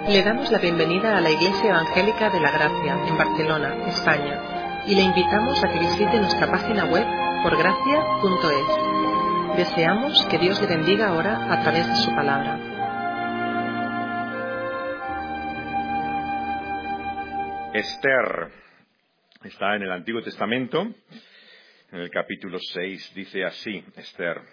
Le damos la bienvenida a la Iglesia Evangélica de la Gracia, en Barcelona, España, y le invitamos a que visite nuestra página web porgracia.es. Deseamos que Dios le bendiga ahora a través de su palabra. Esther está en el Antiguo Testamento, en el capítulo 6, dice así, Esther.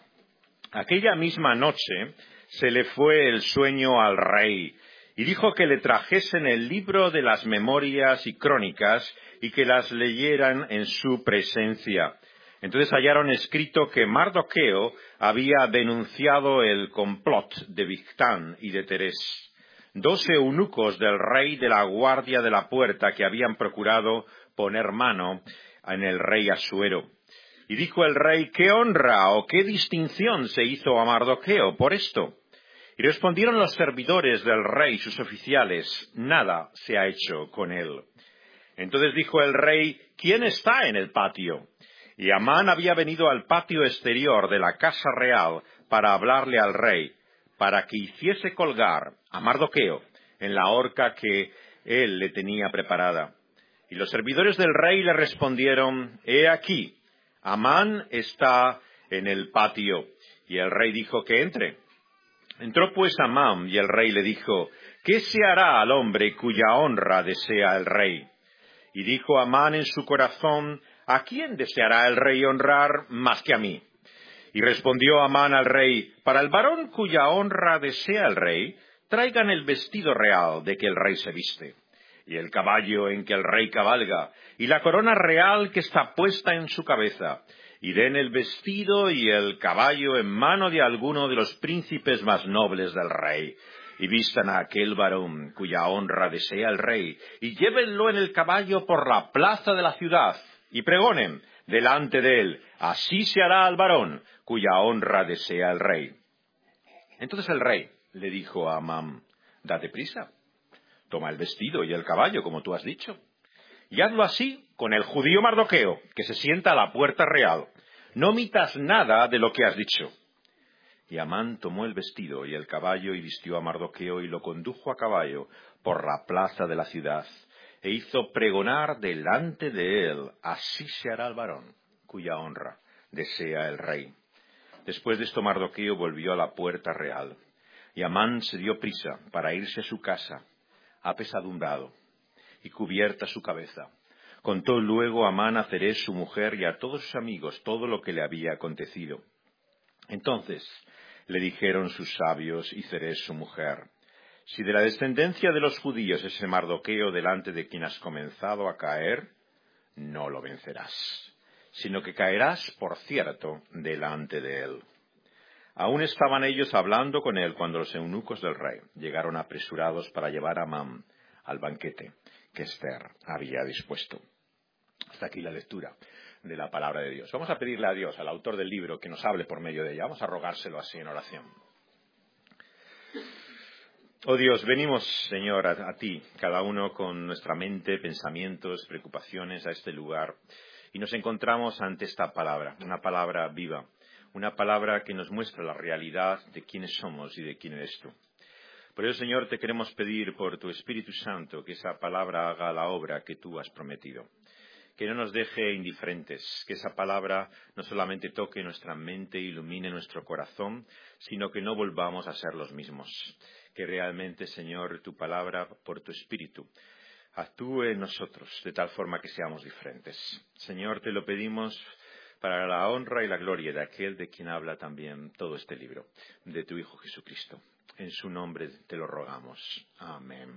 Aquella misma noche se le fue el sueño al rey y dijo que le trajesen el libro de las memorias y crónicas y que las leyeran en su presencia. Entonces hallaron escrito que Mardoqueo había denunciado el complot de Bigtán y de Teres, 12 eunucos del rey de la guardia de la puerta que habían procurado poner mano en el rey Asuero. Y dijo el rey, ¿qué honra o qué distinción se hizo a Mardoqueo por esto? Y respondieron los servidores del rey, sus oficiales, nada se ha hecho con él. Entonces dijo el rey, ¿quién está en el patio? Y Amán había venido al patio exterior de la casa real para hablarle al rey, para que hiciese colgar a Mardoqueo en la horca que él le tenía preparada. Y los servidores del rey le respondieron, he aquí, Amán está en el patio. Y el rey dijo que entre. Entró pues Amán y el rey le dijo, ¿qué se hará al hombre cuya honra desea el rey? Y dijo Amán en su corazón, ¿a quién deseará el rey honrar más que a mí? Y respondió Amán al rey, para el varón cuya honra desea el rey, traigan el vestido real de que el rey se viste, y el caballo en que el rey cabalga, y la corona real que está puesta en su cabeza, y den el vestido y el caballo en mano de alguno de los príncipes más nobles del rey, y vistan a aquel varón cuya honra desea el rey, y llévenlo en el caballo por la plaza de la ciudad, y pregonen delante de él, así se hará al varón cuya honra desea el rey. Entonces el rey le dijo a Amán, date prisa, toma el vestido y el caballo, como tú has dicho, y hazlo así con el judío Mardoqueo, que se sienta a la puerta real. No omitas nada de lo que has dicho. Y Amán tomó el vestido y el caballo y vistió a Mardoqueo y lo condujo a caballo por la plaza de la ciudad, e hizo pregonar delante de él, así se hará el varón, cuya honra desea el rey. Después de esto Mardoqueo volvió a la puerta real, y Amán se dio prisa para irse a su casa, apesadumbrado y cubierta su cabeza. Contó luego Amán a Zeres su mujer y a todos sus amigos todo lo que le había acontecido. Entonces le dijeron sus sabios y Zeres su mujer, si de la descendencia de los judíos es el Mardoqueo delante de quien has comenzado a caer, no lo vencerás, sino que caerás, por cierto, delante de él. Aún estaban ellos hablando con él cuando los eunucos del rey llegaron apresurados para llevar a Amán al banquete que Esther había dispuesto. Hasta aquí la lectura de la palabra de Dios. Vamos a pedirle a Dios, al autor del libro, que nos hable por medio de ella. Vamos a rogárselo así en oración. Oh Dios, venimos, Señor, a ti, cada uno con nuestra mente, pensamientos, preocupaciones a este lugar, y nos encontramos ante esta palabra, una palabra viva, una palabra que nos muestra la realidad de quiénes somos y de quién eres tú. Por eso, Señor, te queremos pedir por tu Espíritu Santo que esa palabra haga la obra que tú has prometido. Que no nos deje indiferentes, que esa palabra no solamente toque nuestra mente, ilumine nuestro corazón, sino que no volvamos a ser los mismos. Que realmente, Señor, tu palabra, por tu Espíritu, actúe en nosotros de tal forma que seamos diferentes. Señor, te lo pedimos para la honra y la gloria de aquel de quien habla también todo este libro, de tu Hijo Jesucristo. En su nombre te lo rogamos. Amén.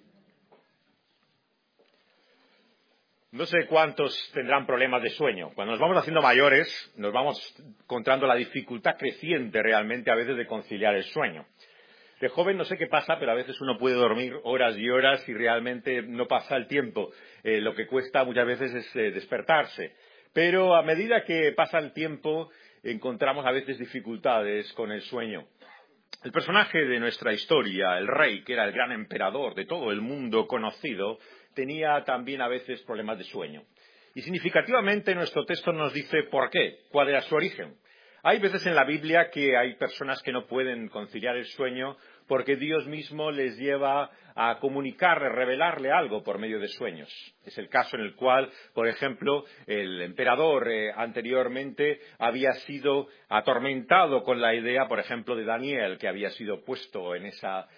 No sé cuántos tendrán problemas de sueño. Cuando nos vamos haciendo mayores, nos vamos encontrando la dificultad creciente realmente a veces de conciliar el sueño. De joven no sé qué pasa, pero a veces uno puede dormir horas y horas y realmente no pasa el tiempo. Lo que cuesta muchas veces es despertarse. Pero a medida que pasa el tiempo, encontramos a veces dificultades con el sueño. El personaje de nuestra historia, el rey, que era el gran emperador de todo el mundo conocido, tenía también a veces problemas de sueño. Y significativamente nuestro texto nos dice por qué, cuál era su origen. Hay veces en la Biblia que hay personas que no pueden conciliar el sueño porque Dios mismo les lleva a comunicarle, revelarle algo por medio de sueños. Es el caso en el cual, por ejemplo, el emperador anteriormente había sido atormentado con la idea, por ejemplo, de Daniel, que había sido puesto en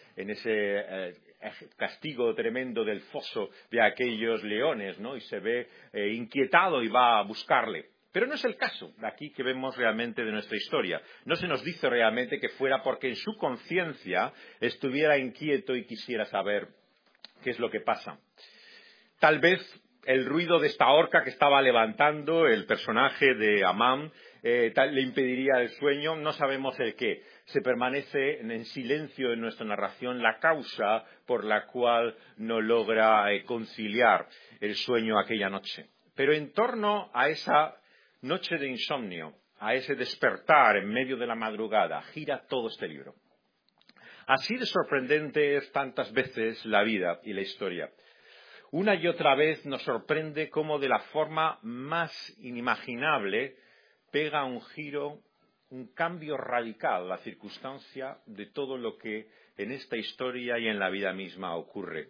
ese castigo tremendo del foso de aquellos leones, ¿no? Y se ve inquietado y va a buscarle. Pero no es el caso de aquí que vemos realmente de nuestra historia. No se nos dice realmente que fuera porque en su conciencia estuviera inquieto y quisiera saber qué es lo que pasa. Tal vez el ruido de esta horca que estaba levantando el personaje de Amán le impediría el sueño, no sabemos el qué. Se permanece en silencio en nuestra narración la causa por la cual no logra conciliar el sueño aquella noche. Pero en torno a esa noche de insomnio, a ese despertar en medio de la madrugada, gira todo este libro. Así de sorprendente es tantas veces la vida y la historia. Una y otra vez nos sorprende cómo de la forma más inimaginable pega un giro, un cambio radical la circunstancia de todo lo que en esta historia y en la vida misma ocurre.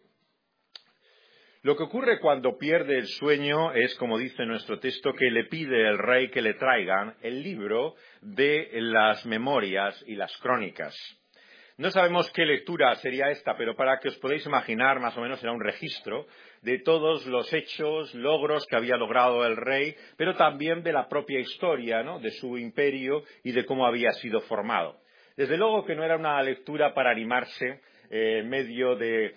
Lo que ocurre cuando pierde el sueño es, como dice nuestro texto, que le pide el rey que le traigan el libro de las memorias y las crónicas. No sabemos qué lectura sería esta, pero para que os podáis imaginar, más o menos será un registro de todos los hechos, logros que había logrado el rey, pero también de la propia historia, ¿no?, de su imperio y de cómo había sido formado. Desde luego que no era una lectura para animarse en medio de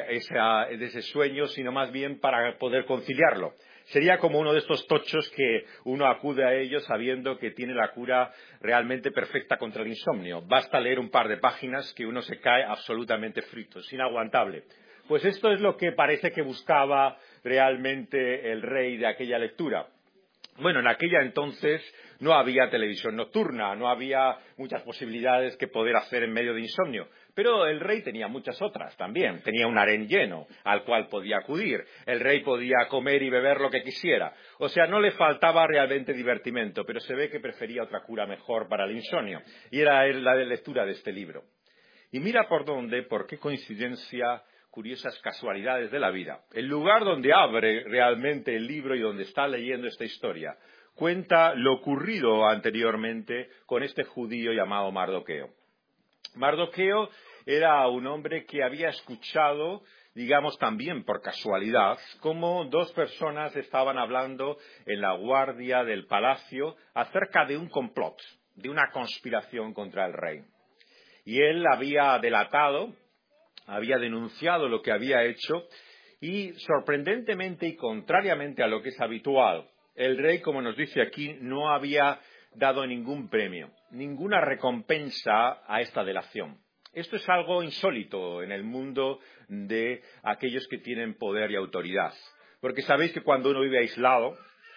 ese sueño, sino más bien para poder conciliarlo. Sería como uno de estos tochos que uno acude a ellos sabiendo que tiene la cura realmente perfecta contra el insomnio. Basta leer un par de páginas que uno se cae absolutamente frito, es inaguantable. Pues esto es lo que parece que buscaba realmente el rey de aquella lectura. Bueno, en aquella entonces no había televisión nocturna, no había muchas posibilidades que poder hacer en medio de insomnio. Pero el rey tenía muchas otras también. Tenía un harén lleno al cual podía acudir. El rey podía comer y beber lo que quisiera. O sea, no le faltaba realmente divertimento, pero se ve que prefería otra cura mejor para el insomnio. Y era la de lectura de este libro. Y mira por qué coincidencia, curiosas casualidades de la vida. El lugar donde abre realmente el libro y donde está leyendo esta historia cuenta lo ocurrido anteriormente con este judío llamado Mardoqueo. Mardoqueo era un hombre que había escuchado, digamos también por casualidad, cómo dos personas estaban hablando en la guardia del palacio acerca de un complot, de una conspiración contra el rey. Y él había delatado, había denunciado lo que había hecho y, sorprendentemente y contrariamente a lo que es habitual, el rey, como nos dice aquí, no había dado ningún premio, ninguna recompensa a esta delación. Esto es algo insólito en el mundo de aquellos que tienen poder y autoridad. Porque sabéis que cuando uno vive aislado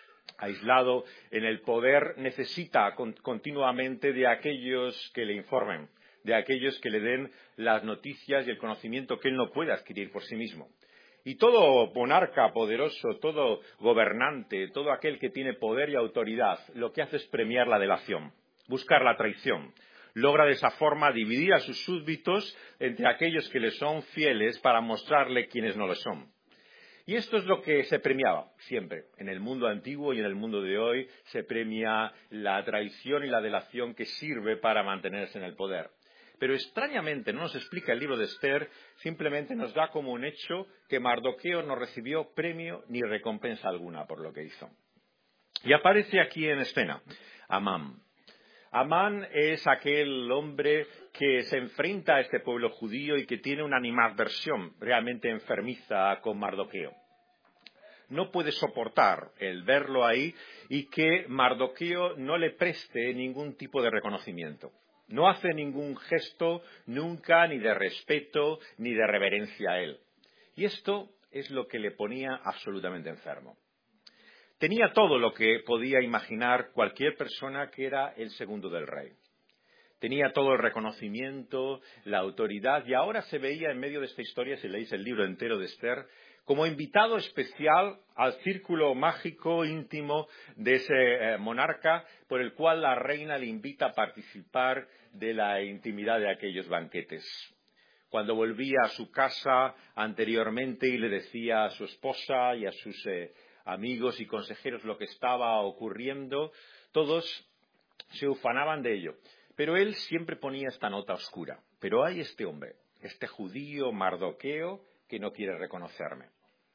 en el poder, necesita continuamente de aquellos que le informen, de aquellos que le den las noticias y el conocimiento que él no puede adquirir por sí mismo. Y todo monarca poderoso, todo gobernante, todo aquel que tiene poder y autoridad, lo que hace es premiar la delación, buscar la traición. Logra de esa forma dividir a sus súbditos entre aquellos que le son fieles para mostrarle quiénes no lo son. Y esto es lo que se premiaba siempre. En el mundo antiguo y en el mundo de hoy se premia la traición y la delación que sirve para mantenerse en el poder. Pero extrañamente no nos explica el libro de Esther, simplemente nos da como un hecho que Mardoqueo no recibió premio ni recompensa alguna por lo que hizo. Y aparece aquí en escena Amán. Amán es aquel hombre que se enfrenta a este pueblo judío y que tiene una animadversión realmente enfermiza con Mardoqueo. No puede soportar el verlo ahí y que Mardoqueo no le preste ningún tipo de reconocimiento. No hace ningún gesto nunca ni de respeto ni de reverencia a él. Y esto es lo que le ponía absolutamente enfermo. Tenía todo lo que podía imaginar cualquier persona que era el segundo del rey. Tenía todo el reconocimiento, la autoridad, y ahora se veía en medio de esta historia, si leéis el libro entero de Esther, como invitado especial al círculo mágico íntimo de ese monarca, por el cual la reina le invita a participar de la intimidad de aquellos banquetes. cuando volvía a su casa anteriormente y le decía a su esposa y a sus amigos y consejeros lo que estaba ocurriendo, todos se ufanaban de ello. Pero él siempre ponía esta nota oscura. Pero hay este hombre, este judío Mardoqueo, que no quiere reconocerme.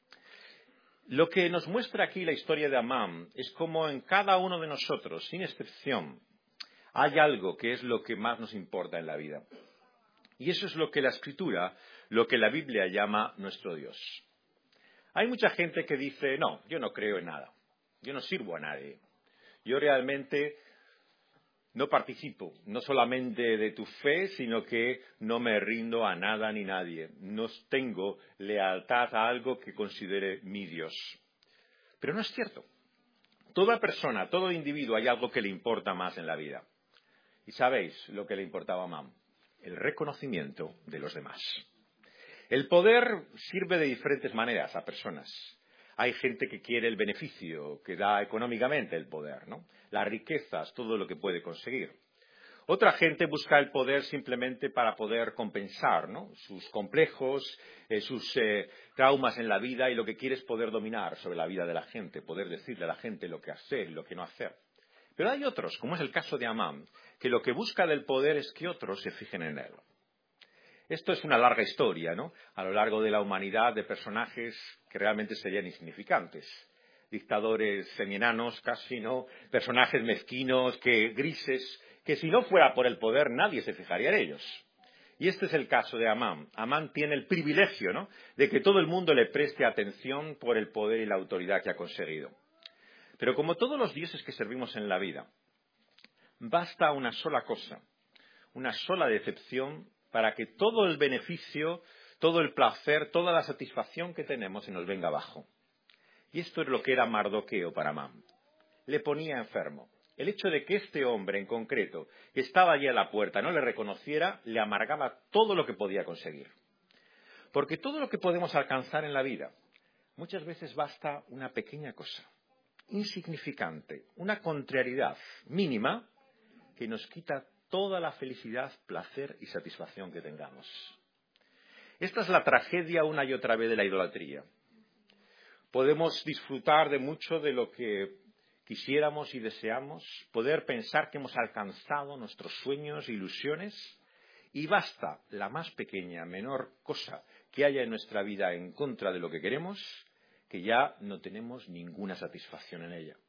Lo que nos muestra aquí la historia de Amán es cómo en cada uno de nosotros, sin excepción, hay algo que es lo que más nos importa en la vida. Y eso es lo que la Escritura, lo que la Biblia llama nuestro Dios. Hay mucha gente que dice, no, yo no creo en nada, yo no sirvo a nadie, yo realmente no participo, no solamente de tu fe, sino que no me rindo a nada ni nadie. No tengo lealtad a algo que considere mi Dios. Pero no es cierto. Toda persona, todo individuo, hay algo que le importa más en la vida. ¿Y sabéis lo que le importaba a Amán? El reconocimiento de los demás. El poder sirve de diferentes maneras a personas. Hay gente que quiere el beneficio que da económicamente el poder, ¿no? Las riquezas, todo lo que puede conseguir. Otra gente busca el poder simplemente para poder compensar, ¿no?, sus complejos, sus traumas en la vida, y lo que quiere es poder dominar sobre la vida de la gente, poder decirle a la gente lo que hacer y lo que no hacer. Pero hay otros, como es el caso de Amán, que lo que busca del poder es que otros se fijen en él. Esto es una larga historia, ¿no?, a lo largo de la humanidad, de personajes que realmente serían insignificantes. Dictadores semienanos, casi, ¿no?, personajes mezquinos, grises, que si no fuera por el poder nadie se fijaría en ellos. Y este es el caso de Amán. Amán tiene el privilegio, ¿no?, de que todo el mundo le preste atención por el poder y la autoridad que ha conseguido. Pero como todos los dioses que servimos en la vida, basta una sola cosa, una sola decepción, para que todo el beneficio, todo el placer, toda la satisfacción que tenemos se nos venga abajo. Y esto es lo que era Mardoqueo para Amán. Le ponía enfermo. El hecho de que este hombre en concreto, que estaba allí a la puerta, no le reconociera, le amargaba todo lo que podía conseguir. Porque todo lo que podemos alcanzar en la vida, muchas veces basta una pequeña cosa, insignificante, una contrariedad mínima, que nos quita toda la felicidad, placer y satisfacción que tengamos. Esta es la tragedia una y otra vez de la idolatría. Podemos disfrutar de mucho de lo que quisiéramos y deseamos, poder pensar que hemos alcanzado nuestros sueños e ilusiones, y basta la más pequeña, menor cosa que haya en nuestra vida en contra de lo que queremos, que ya no tenemos ninguna satisfacción en ella.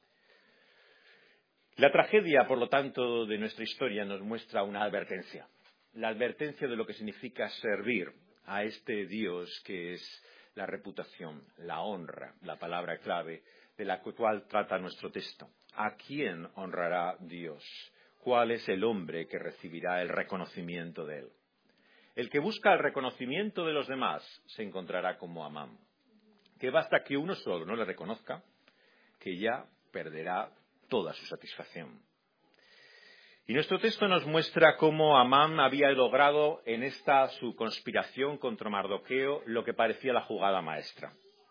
La tragedia, por lo tanto, de nuestra historia nos muestra una advertencia. La advertencia de lo que significa servir a este Dios que es la reputación, la honra, la palabra clave de la cual trata nuestro texto. ¿A quién honrará Dios? ¿Cuál es el hombre que recibirá el reconocimiento de él? El que busca el reconocimiento de los demás se encontrará como Amán, que basta que uno solo no le reconozca, que ya perderá toda su satisfacción. Y nuestro texto nos muestra cómo Amán había logrado en esta su conspiración contra Mardoqueo lo que parecía la jugada maestra.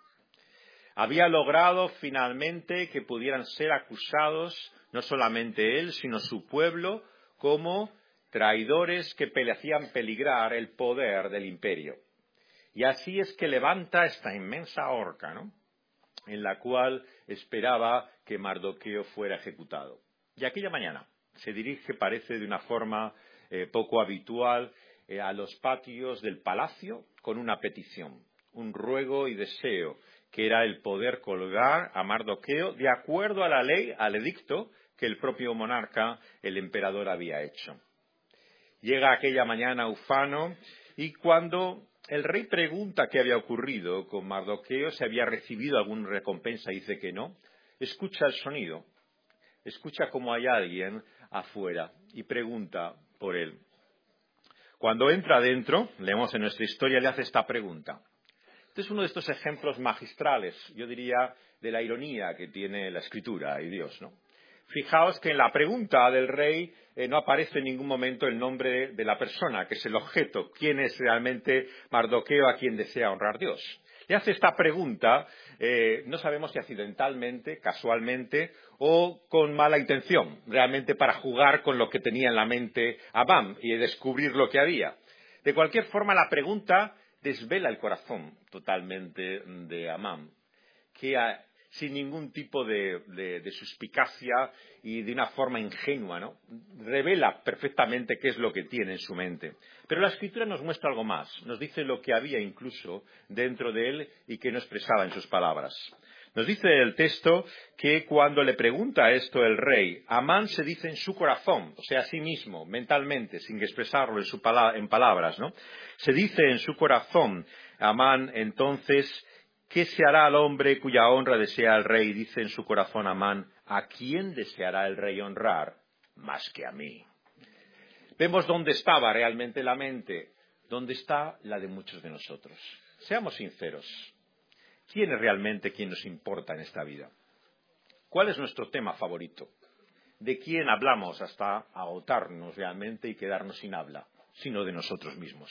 Había logrado finalmente que pudieran ser acusados no solamente él, sino su pueblo, como traidores que hacían peligrar el poder del imperio. Y así es que levanta esta inmensa horca, ¿no?, en la cual esperaba que Mardoqueo fuera ejecutado. Y aquella mañana se dirige, parece de una forma poco habitual, a los patios del palacio con una petición, un ruego y deseo, que era el poder colgar a Mardoqueo de acuerdo a la ley, al edicto que el propio monarca, el emperador, había hecho. Llega aquella mañana ufano, y cuando el rey pregunta qué había ocurrido con Mardoqueo, si había recibido alguna recompensa, y dice que no, escucha el sonido, escucha cómo hay alguien afuera y pregunta por él. Cuando entra adentro, leemos en nuestra historia, le hace esta pregunta. Este es uno de estos ejemplos magistrales, yo diría, de la ironía que tiene la Escritura y Dios, ¿no? Fijaos que en la pregunta del rey no aparece en ningún momento el nombre de la persona, que es el objeto, quién es realmente Mardoqueo a quien desea honrar Dios. Le hace esta pregunta, no sabemos si accidentalmente, casualmente o con mala intención, realmente para jugar con lo que tenía en la mente Amán y descubrir lo que había. De cualquier forma, la pregunta desvela el corazón totalmente de Amán, que sin ningún tipo de suspicacia y de una forma ingenua, ¿no?, revela perfectamente qué es lo que tiene en su mente. Pero la Escritura nos muestra algo más, nos dice lo que había incluso dentro de él y que no expresaba en sus palabras. Nos dice el texto que cuando le pregunta esto el rey, Amán se dice en su corazón, o sea, a sí mismo, mentalmente, sin expresarlo en palabras, ¿no? Se dice en su corazón, Amán, entonces, ¿qué se hará al hombre cuya honra desea el rey? Dice en su corazón Amán, ¿a quién deseará el rey honrar más que a mí? Vemos dónde estaba realmente la mente, dónde está la de muchos de nosotros. Seamos sinceros. ¿Quién es realmente quien nos importa en esta vida? ¿Cuál es nuestro tema favorito? ¿De quién hablamos hasta agotarnos realmente y quedarnos sin habla? Sino de nosotros mismos.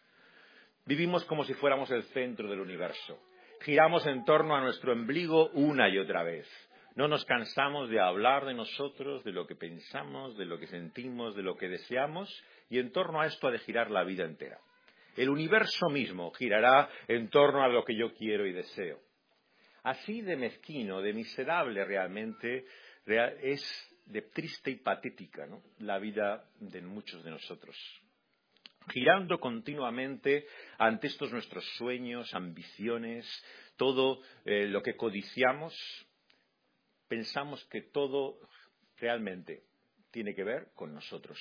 Vivimos como si fuéramos el centro del universo. Giramos en torno a nuestro ombligo una y otra vez. No nos cansamos de hablar de nosotros, de lo que pensamos, de lo que sentimos, de lo que deseamos, y en torno a esto ha de girar la vida entera. El universo mismo girará en torno a lo que yo quiero y deseo. Así de mezquino, de miserable realmente, es de triste y patética, ¿no?, la vida de muchos de nosotros. Girando continuamente ante estos nuestros sueños, ambiciones, todo lo que codiciamos, pensamos que todo realmente tiene que ver con nosotros.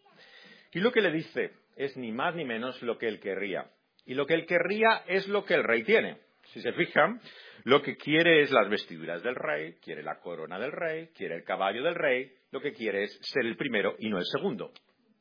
Y lo que le dice es ni más ni menos lo que él querría. Y lo que él querría es lo que el rey tiene. Si se fijan, lo que quiere es las vestiduras del rey, quiere la corona del rey, quiere el caballo del rey, lo que quiere es ser el primero y no el segundo.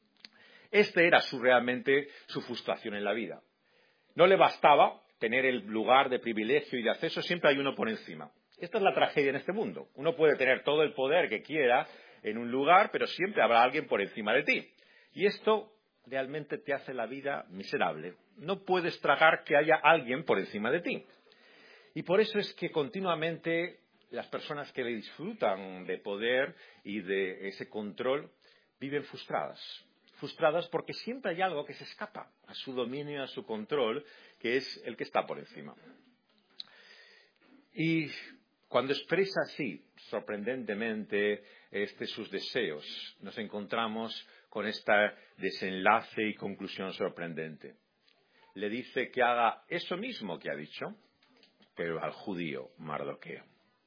Este era realmente su frustración en la vida. No le bastaba tener el lugar de privilegio y de acceso, siempre hay uno por encima. Esta es la tragedia en este mundo. Uno puede tener todo el poder que quiera en un lugar, pero siempre habrá alguien por encima de ti. Y esto realmente te hace la vida miserable. No puedes tragar que haya alguien por encima de ti. Y por eso es que continuamente las personas que le disfrutan de poder y de ese control viven frustradas. Frustradas porque siempre hay algo que se escapa a su dominio, a su control, que es el que está por encima. Y cuando expresa así, sorprendentemente, sus deseos, nos encontramos con este desenlace y conclusión sorprendente. Le dice que haga eso mismo que ha dicho, pero al judío Mardoqueo.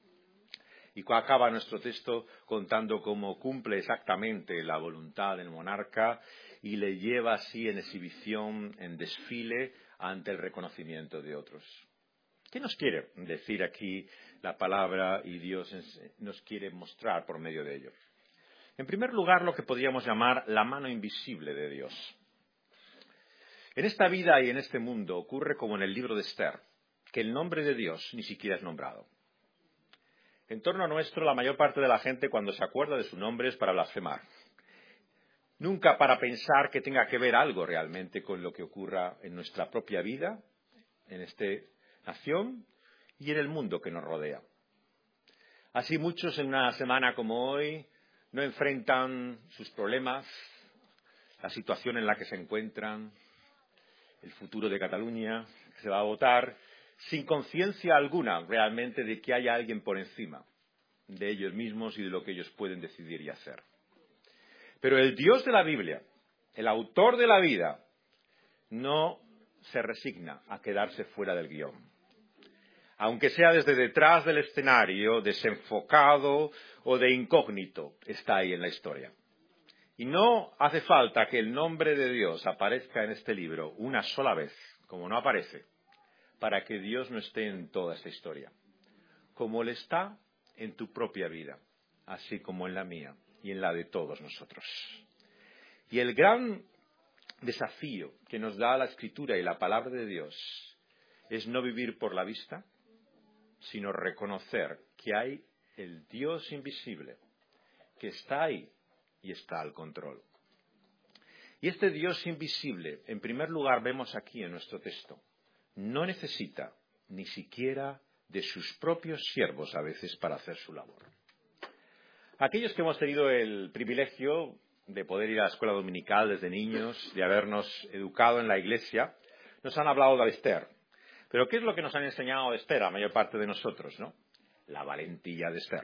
Y acaba nuestro texto contando cómo cumple exactamente la voluntad del monarca y le lleva así en exhibición, en desfile, ante el reconocimiento de otros. ¿Qué nos quiere decir aquí la palabra y Dios nos quiere mostrar por medio de ello? En primer lugar, lo que podríamos llamar la mano invisible de Dios. En esta vida y en este mundo ocurre como en el libro de Esther, que el nombre de Dios ni siquiera es nombrado. En torno a nuestro, la mayor parte de la gente, cuando se acuerda de su nombre, es para blasfemar. Nunca para pensar que tenga que ver algo realmente con lo que ocurra en nuestra propia vida, en esta nación y en el mundo que nos rodea. Así muchos en una semana como hoy no enfrentan sus problemas, la situación en la que se encuentran, el futuro de Cataluña, que se va a votar, sin conciencia alguna realmente de que haya alguien por encima de ellos mismos y de lo que ellos pueden decidir y hacer. Pero el Dios de la Biblia, el autor de la vida, no se resigna a quedarse fuera del guión. Aunque sea desde detrás del escenario, desenfocado o de incógnito, está ahí en la historia. Y no hace falta que el nombre de Dios aparezca en este libro una sola vez, como no aparece, para que Dios no esté en toda esta historia. Como Él está en tu propia vida, así como en la mía y en la de todos nosotros. Y el gran desafío que nos da la Escritura y la palabra de Dios es no vivir por la vista, sino reconocer que hay el Dios invisible, que está ahí y está al control. Y este Dios invisible, en primer lugar, vemos aquí en nuestro texto, no necesita ni siquiera de sus propios siervos a veces para hacer su labor. Aquellos que hemos tenido el privilegio de poder ir a la escuela dominical desde niños, de habernos educado en la iglesia, nos han hablado de Esther. Pero ¿qué es lo que nos han enseñado de Esther, la mayor parte de nosotros, no? La valentía de Esther.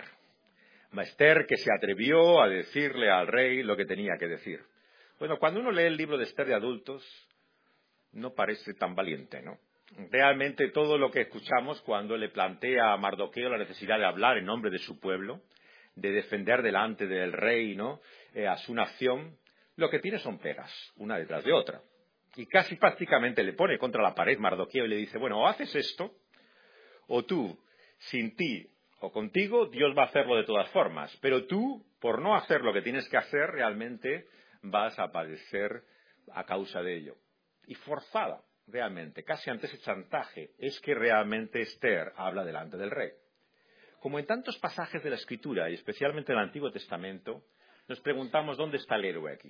Esther que se atrevió a decirle al rey lo que tenía que decir. Bueno, cuando uno lee el libro de Esther de adultos, no parece tan valiente, ¿no? Realmente todo lo que escuchamos cuando le plantea a Mardoqueo la necesidad de hablar en nombre de su pueblo, de defender delante del rey, ¿no?, a su nación, lo que tiene son pegas, una detrás de otra. Y casi prácticamente le pone contra la pared Mardoqueo y le dice, bueno, o haces esto, o tú, sin ti o contigo, Dios va a hacerlo de todas formas. Pero tú, por no hacer lo que tienes que hacer, realmente vas a padecer a causa de ello. Y forzada, realmente, casi ante ese chantaje, es que realmente Esther habla delante del rey. Como en tantos pasajes de la Escritura, y especialmente en el Antiguo Testamento, nos preguntamos dónde está el héroe aquí.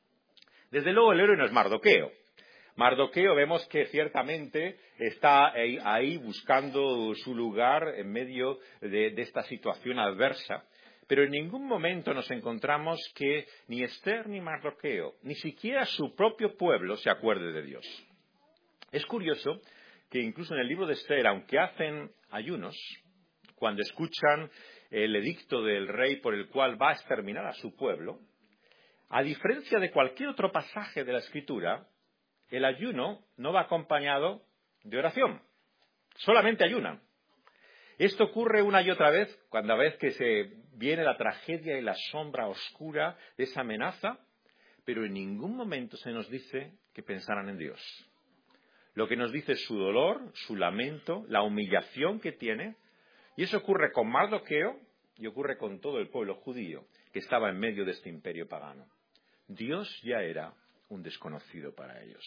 Desde luego el héroe no es Mardoqueo. Mardoqueo vemos que ciertamente está ahí buscando su lugar en medio de esta situación adversa, pero en ningún momento nos encontramos que ni Esther ni Mardoqueo, ni siquiera su propio pueblo se acuerde de Dios. Es curioso que incluso en el libro de Esther, aunque hacen ayunos, cuando escuchan el edicto del rey por el cual va a exterminar a su pueblo, a diferencia de cualquier otro pasaje de la Escritura, el ayuno no va acompañado de oración, solamente ayunan. Esto ocurre una y otra vez, cuando a veces que se viene la tragedia y la sombra oscura de esa amenaza, pero en ningún momento se nos dice que pensaran en Dios. Lo que nos dice es su dolor, su lamento, la humillación que tiene, y eso ocurre con Mardoqueo y ocurre con todo el pueblo judío que estaba en medio de este imperio pagano. Dios ya era un desconocido para ellos.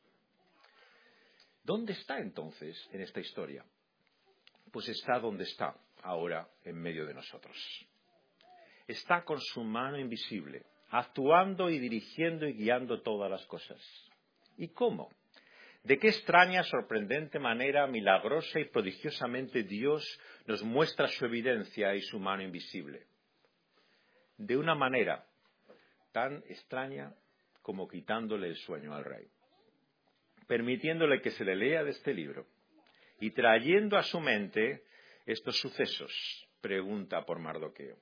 ¿Dónde está entonces en esta historia? Pues está donde está ahora en medio de nosotros. Está con su mano invisible, actuando y dirigiendo y guiando todas las cosas. ¿Y cómo? ¿De qué extraña, sorprendente manera, milagrosa y prodigiosamente Dios nos muestra su evidencia y su mano invisible? De una manera tan extraña como quitándole el sueño al rey, permitiéndole que se le lea de este libro y trayendo a su mente estos sucesos, pregunta por Mardoqueo.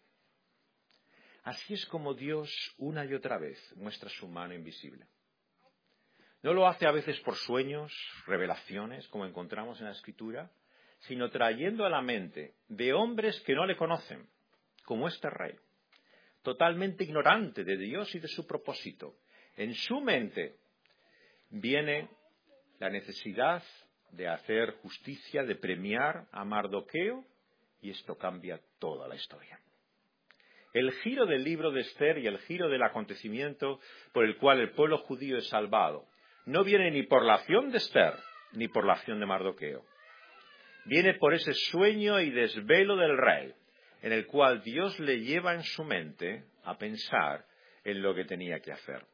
Así es como Dios una y otra vez muestra su mano invisible. No lo hace a veces por sueños, revelaciones, como encontramos en la Escritura, sino trayendo a la mente de hombres que no le conocen, como este rey, totalmente ignorante de Dios y de su propósito. En su mente viene la necesidad de hacer justicia, de premiar a Mardoqueo, y esto cambia toda la historia. El giro del libro de Esther y el giro del acontecimiento por el cual el pueblo judío es salvado no viene ni por la acción de Esther ni por la acción de Mardoqueo. Viene por ese sueño y desvelo del rey, en el cual Dios le lleva en su mente a pensar en lo que tenía que hacer.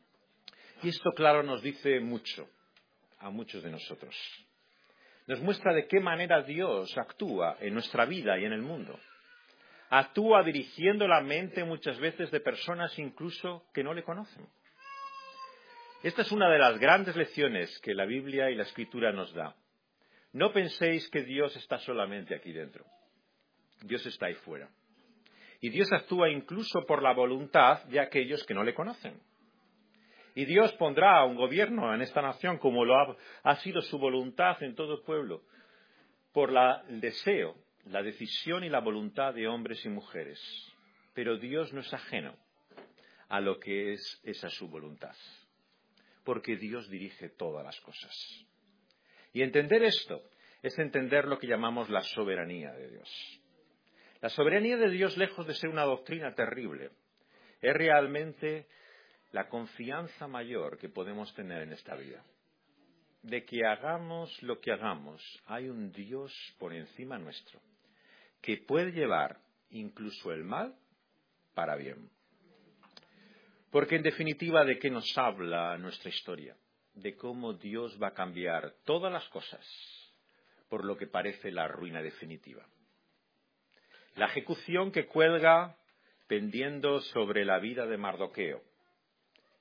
Y esto, claro, nos dice mucho a muchos de nosotros. Nos muestra de qué manera Dios actúa en nuestra vida y en el mundo. Actúa dirigiendo la mente muchas veces de personas incluso que no le conocen. Esta es una de las grandes lecciones que la Biblia y la Escritura nos da. No penséis que Dios está solamente aquí dentro. Dios está ahí fuera. Y Dios actúa incluso por la voluntad de aquellos que no le conocen. Y Dios pondrá un gobierno en esta nación como lo ha sido su voluntad en todo el pueblo, por el deseo, la decisión y la voluntad de hombres y mujeres. Pero Dios no es ajeno a lo que es esa su voluntad, porque Dios dirige todas las cosas. Y entender esto es entender lo que llamamos la soberanía de Dios. La soberanía de Dios, lejos de ser una doctrina terrible, es realmente la confianza mayor que podemos tener en esta vida. De que hagamos lo que hagamos, hay un Dios por encima nuestro, que puede llevar incluso el mal para bien. Porque en definitiva, ¿de qué nos habla nuestra historia? De cómo Dios va a cambiar todas las cosas por lo que parece la ruina definitiva. La ejecución que cuelga pendiendo sobre la vida de Mardoqueo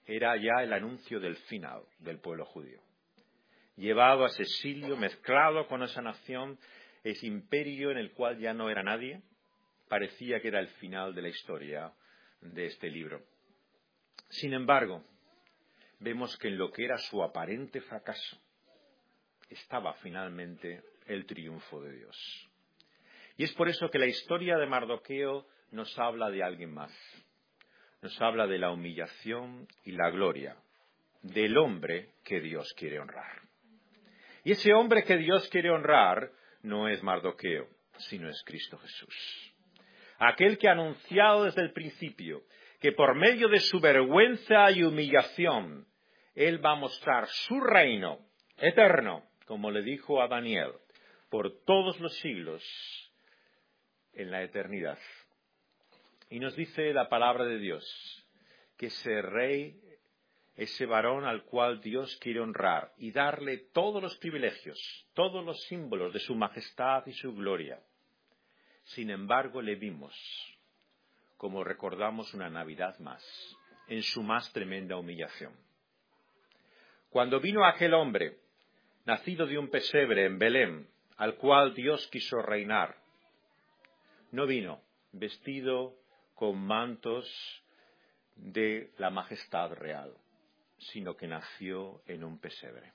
era ya el anuncio del final del pueblo judío. Llevado a ese exilio, mezclado con esa nación, ese imperio en el cual ya no era nadie, parecía que era el final de la historia de este libro. Sin embargo, vemos que en lo que era su aparente fracaso estaba finalmente el triunfo de Dios. Y es por eso que la historia de Mardoqueo nos habla de alguien más. Nos habla de la humillación y la gloria del hombre que Dios quiere honrar. Y ese hombre que Dios quiere honrar no es Mardoqueo, sino es Cristo Jesús. Aquel que ha anunciado desde el principio que por medio de su vergüenza y humillación, Él va a mostrar su reino eterno, como le dijo a Daniel, por todos los siglos en la eternidad. Y nos dice la palabra de Dios que ese rey, ese varón al cual Dios quiere honrar y darle todos los privilegios, todos los símbolos de su majestad y su gloria. Sin embargo, le vimos, como recordamos una Navidad más, en su más tremenda humillación. Cuando vino aquel hombre, nacido de un pesebre en Belén, al cual Dios quiso reinar, no vino vestido con mantos de la majestad real, sino que nació en un pesebre.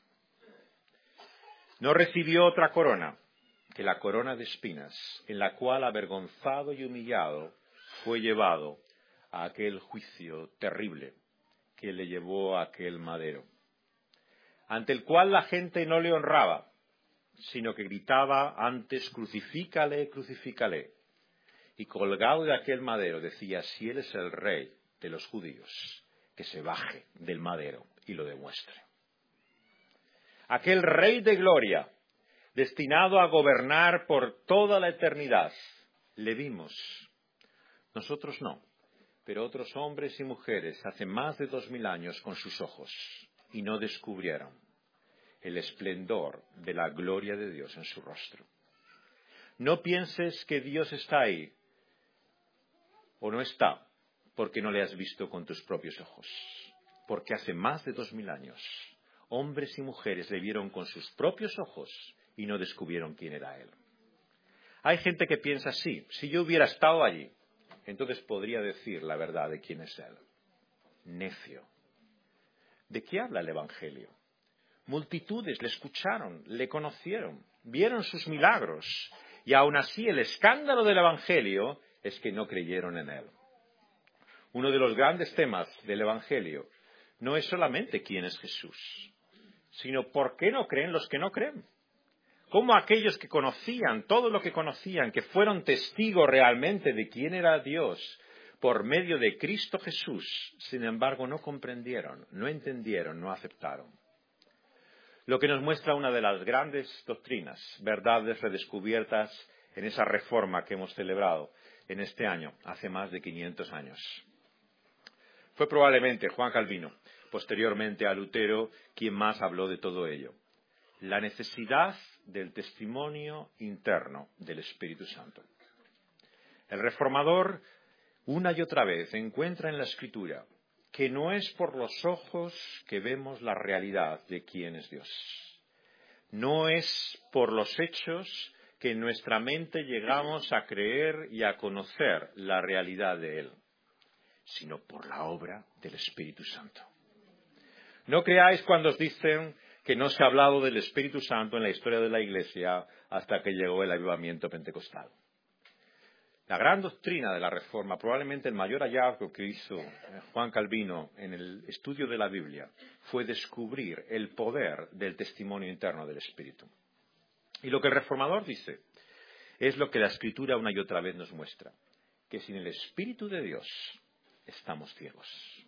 No recibió otra corona que la corona de espinas, en la cual, avergonzado y humillado, fue llevado a aquel juicio terrible que le llevó a aquel madero, ante el cual la gente no le honraba, sino que gritaba antes: crucifícale, crucifícale. Y colgado de aquel madero decía: si él es el rey de los judíos, que se baje del madero y lo demuestre. Aquel rey de gloria, destinado a gobernar por toda la eternidad, le vimos. Nosotros no, pero otros hombres y mujeres hace más de 2000 años con sus ojos, y no descubrieron el esplendor de la gloria de Dios en su rostro. No pienses que Dios está ahí, o no está, porque no le has visto con tus propios ojos. Porque hace más de 2000 años, hombres y mujeres le vieron con sus propios ojos y no descubrieron quién era Él. Hay gente que piensa así: si yo hubiera estado allí, entonces podría decir la verdad de quién es Él. Necio. ¿De qué habla el Evangelio? Multitudes le escucharon, le conocieron, vieron sus milagros, y aún así el escándalo del Evangelio es que no creyeron en Él. Uno de los grandes temas del Evangelio no es solamente quién es Jesús, sino por qué no creen los que no creen. Cómo aquellos que conocían todo lo que conocían, que fueron testigos realmente de quién era Dios por medio de Cristo Jesús, sin embargo no comprendieron, no entendieron, no aceptaron. Lo que nos muestra una de las grandes doctrinas, verdades redescubiertas en esa reforma que hemos celebrado en este año, hace más de 500 años. Fue probablemente Juan Calvino, posteriormente a Lutero, quien más habló de todo ello. La necesidad del testimonio interno del Espíritu Santo. El reformador, una y otra vez, encuentra en la Escritura que no es por los ojos que vemos la realidad de quién es Dios. No es por los hechos que en nuestra mente llegamos a creer y a conocer la realidad de Él, sino por la obra del Espíritu Santo. No creáis cuando os dicen que no se ha hablado del Espíritu Santo en la historia de la Iglesia hasta que llegó el avivamiento pentecostal. La gran doctrina de la Reforma, probablemente el mayor hallazgo que hizo Juan Calvino en el estudio de la Biblia, fue descubrir el poder del testimonio interno del Espíritu. Y lo que el reformador dice es lo que la Escritura una y otra vez nos muestra, que sin el Espíritu de Dios estamos ciegos.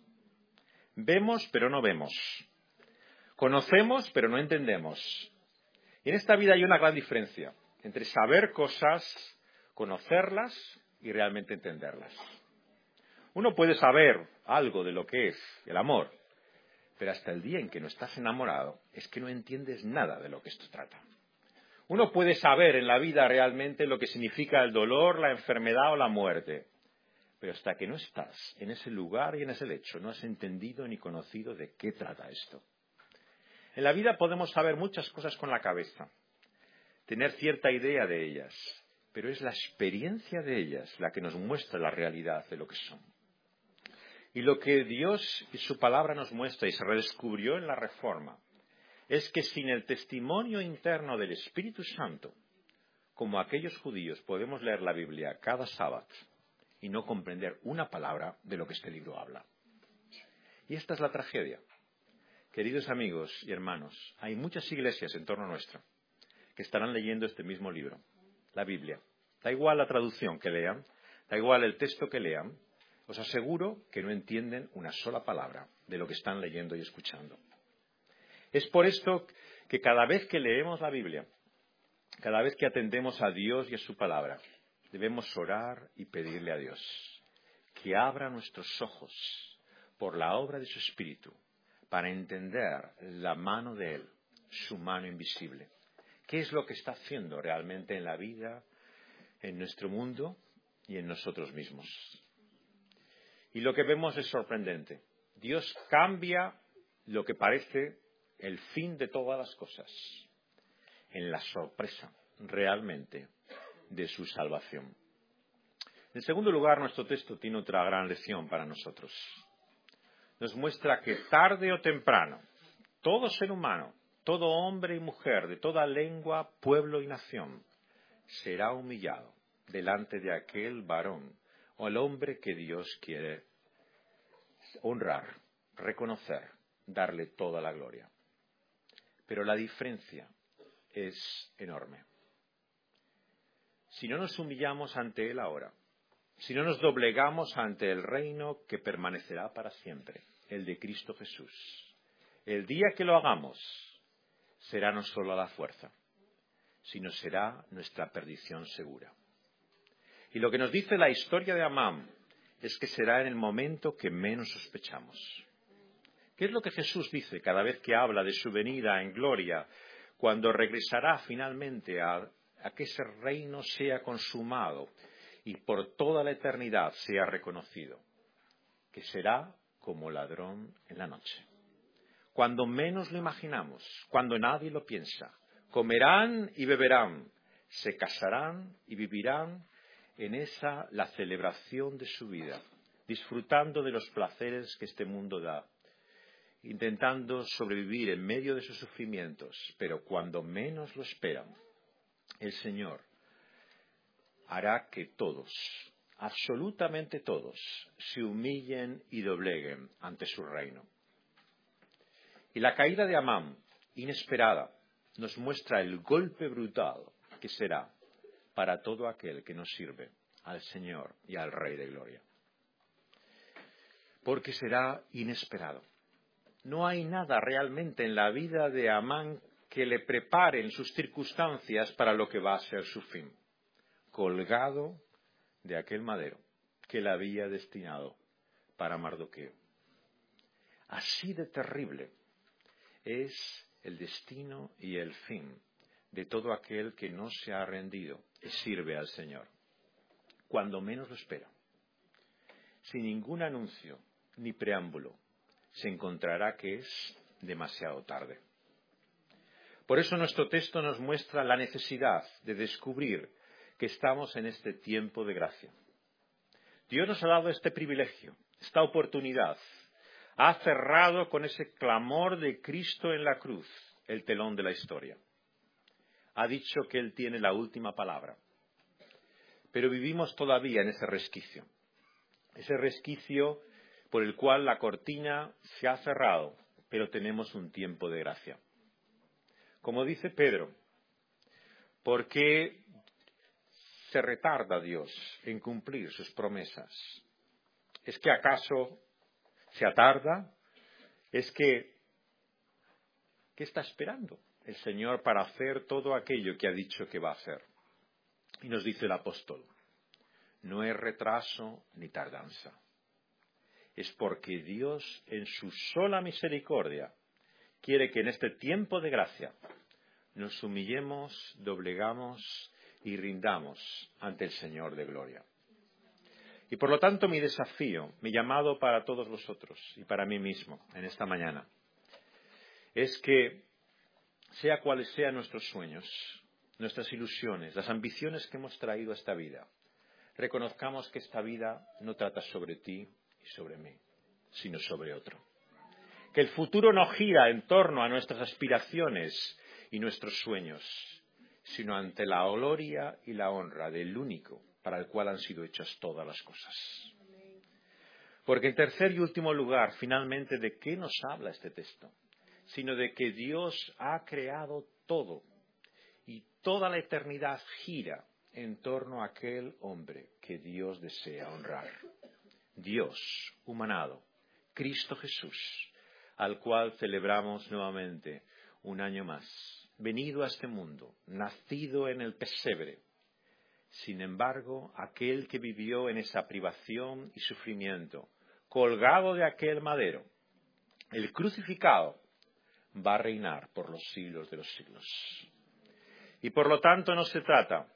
Vemos, pero no vemos. Conocemos, pero no entendemos. Y en esta vida hay una gran diferencia entre saber cosas, conocerlas y realmente entenderlas. Uno puede saber algo de lo que es el amor, pero hasta el día en que no estás enamorado es que no entiendes nada de lo que esto trata. Uno puede saber en la vida realmente lo que significa el dolor, la enfermedad o la muerte, Pero hasta que no estás en ese lugar y en ese lecho, no has entendido ni conocido de qué trata esto. En la vida podemos saber muchas cosas con la cabeza, tener cierta idea de ellas, pero es la experiencia de ellas la que nos muestra la realidad de lo que son. Y lo que Dios y su palabra nos muestra y se redescubrió en la Reforma es que sin el testimonio interno del Espíritu Santo, como aquellos judíos, podemos leer la Biblia cada sábado y no comprender una palabra de lo que este libro habla. Y esta es la tragedia. Queridos amigos y hermanos, hay muchas iglesias en torno nuestro que estarán leyendo este mismo libro, la Biblia. Da igual la traducción que lean, da igual el texto que lean, os aseguro que no entienden una sola palabra de lo que están leyendo y escuchando. Es por esto que cada vez que leemos la Biblia, cada vez que atendemos a Dios y a su palabra, debemos orar y pedirle a Dios que abra nuestros ojos por la obra de su Espíritu para entender la mano de Él, su mano invisible. ¿Qué es lo que está haciendo realmente en la vida, en nuestro mundo y en nosotros mismos? Y lo que vemos es sorprendente. Dios cambia lo que parece el fin de todas las cosas en la sorpresa realmente de su salvación. En segundo lugar, nuestro texto tiene otra gran lección para nosotros. Nos muestra que tarde o temprano, todo ser humano, todo hombre y mujer, de toda lengua, pueblo y nación, será humillado delante de aquel varón o el hombre que Dios quiere honrar, reconocer, darle toda la gloria. Pero la diferencia es enorme. Si no nos humillamos ante Él ahora, si no nos doblegamos ante el reino que permanecerá para siempre, el de Cristo Jesús, el día que lo hagamos será no solo la fuerza, sino será nuestra perdición segura. Y lo que nos dice la historia de Amán es que será en el momento que menos sospechamos. ¿Qué es lo que Jesús dice cada vez que habla de su venida en gloria, cuando regresará finalmente a que ese reino sea consumado y por toda la eternidad sea reconocido? Que será como ladrón en la noche. Cuando menos lo imaginamos, cuando nadie lo piensa, comerán y beberán, se casarán y vivirán en esa la celebración de su vida, disfrutando de los placeres que este mundo da, intentando sobrevivir en medio de sus sufrimientos, pero cuando menos lo esperan, el Señor hará que todos, absolutamente todos, se humillen y dobleguen ante su reino. Y la caída de Amán, inesperada, nos muestra el golpe brutal que será para todo aquel que nos sirve al Señor y al Rey de Gloria. Porque será inesperado. No hay nada realmente en la vida de Amán que le prepare en sus circunstancias para lo que va a ser su fin. Colgado de aquel madero que le había destinado para Mardoqueo. Así de terrible es el destino y el fin de todo aquel que no se ha rendido y sirve al Señor. Cuando menos lo espera, sin ningún anuncio ni preámbulo, se encontrará que es demasiado tarde. Por eso nuestro texto nos muestra la necesidad de descubrir que estamos en este tiempo de gracia. Dios nos ha dado este privilegio, esta oportunidad. Ha cerrado con ese clamor de Cristo en la cruz el telón de la historia. Ha dicho que Él tiene la última palabra. Pero vivimos todavía en ese resquicio por el cual la cortina se ha cerrado, pero tenemos un tiempo de gracia. Como dice Pedro, ¿por qué se retarda Dios en cumplir sus promesas? ¿Es que acaso se atarda? ¿Es que qué está esperando el Señor para hacer todo aquello que ha dicho que va a hacer? Y nos dice el apóstol, no es retraso ni tardanza. Es porque Dios, en su sola misericordia, quiere que en este tiempo de gracia nos humillemos, doblegamos y rindamos ante el Señor de gloria. Y por lo tanto mi desafío, mi llamado para todos vosotros y para mí mismo en esta mañana, es que sea cuales sean nuestros sueños, nuestras ilusiones, las ambiciones que hemos traído a esta vida, reconozcamos que esta vida no trata sobre ti y sobre mí, sino sobre otro. Que el futuro no gira en torno a nuestras aspiraciones y nuestros sueños, sino ante la gloria y la honra del único para el cual han sido hechas todas las cosas. Porque en tercer y último lugar, finalmente, ¿de qué nos habla este texto? Sino de que Dios ha creado todo y toda la eternidad gira en torno a aquel hombre que Dios desea honrar. Dios humanado, Cristo Jesús, al cual celebramos nuevamente un año más, venido a este mundo, nacido en el pesebre. Sin embargo, aquel que vivió en esa privación y sufrimiento, colgado de aquel madero, el crucificado, va a reinar por los siglos de los siglos. Y por lo tanto no se trata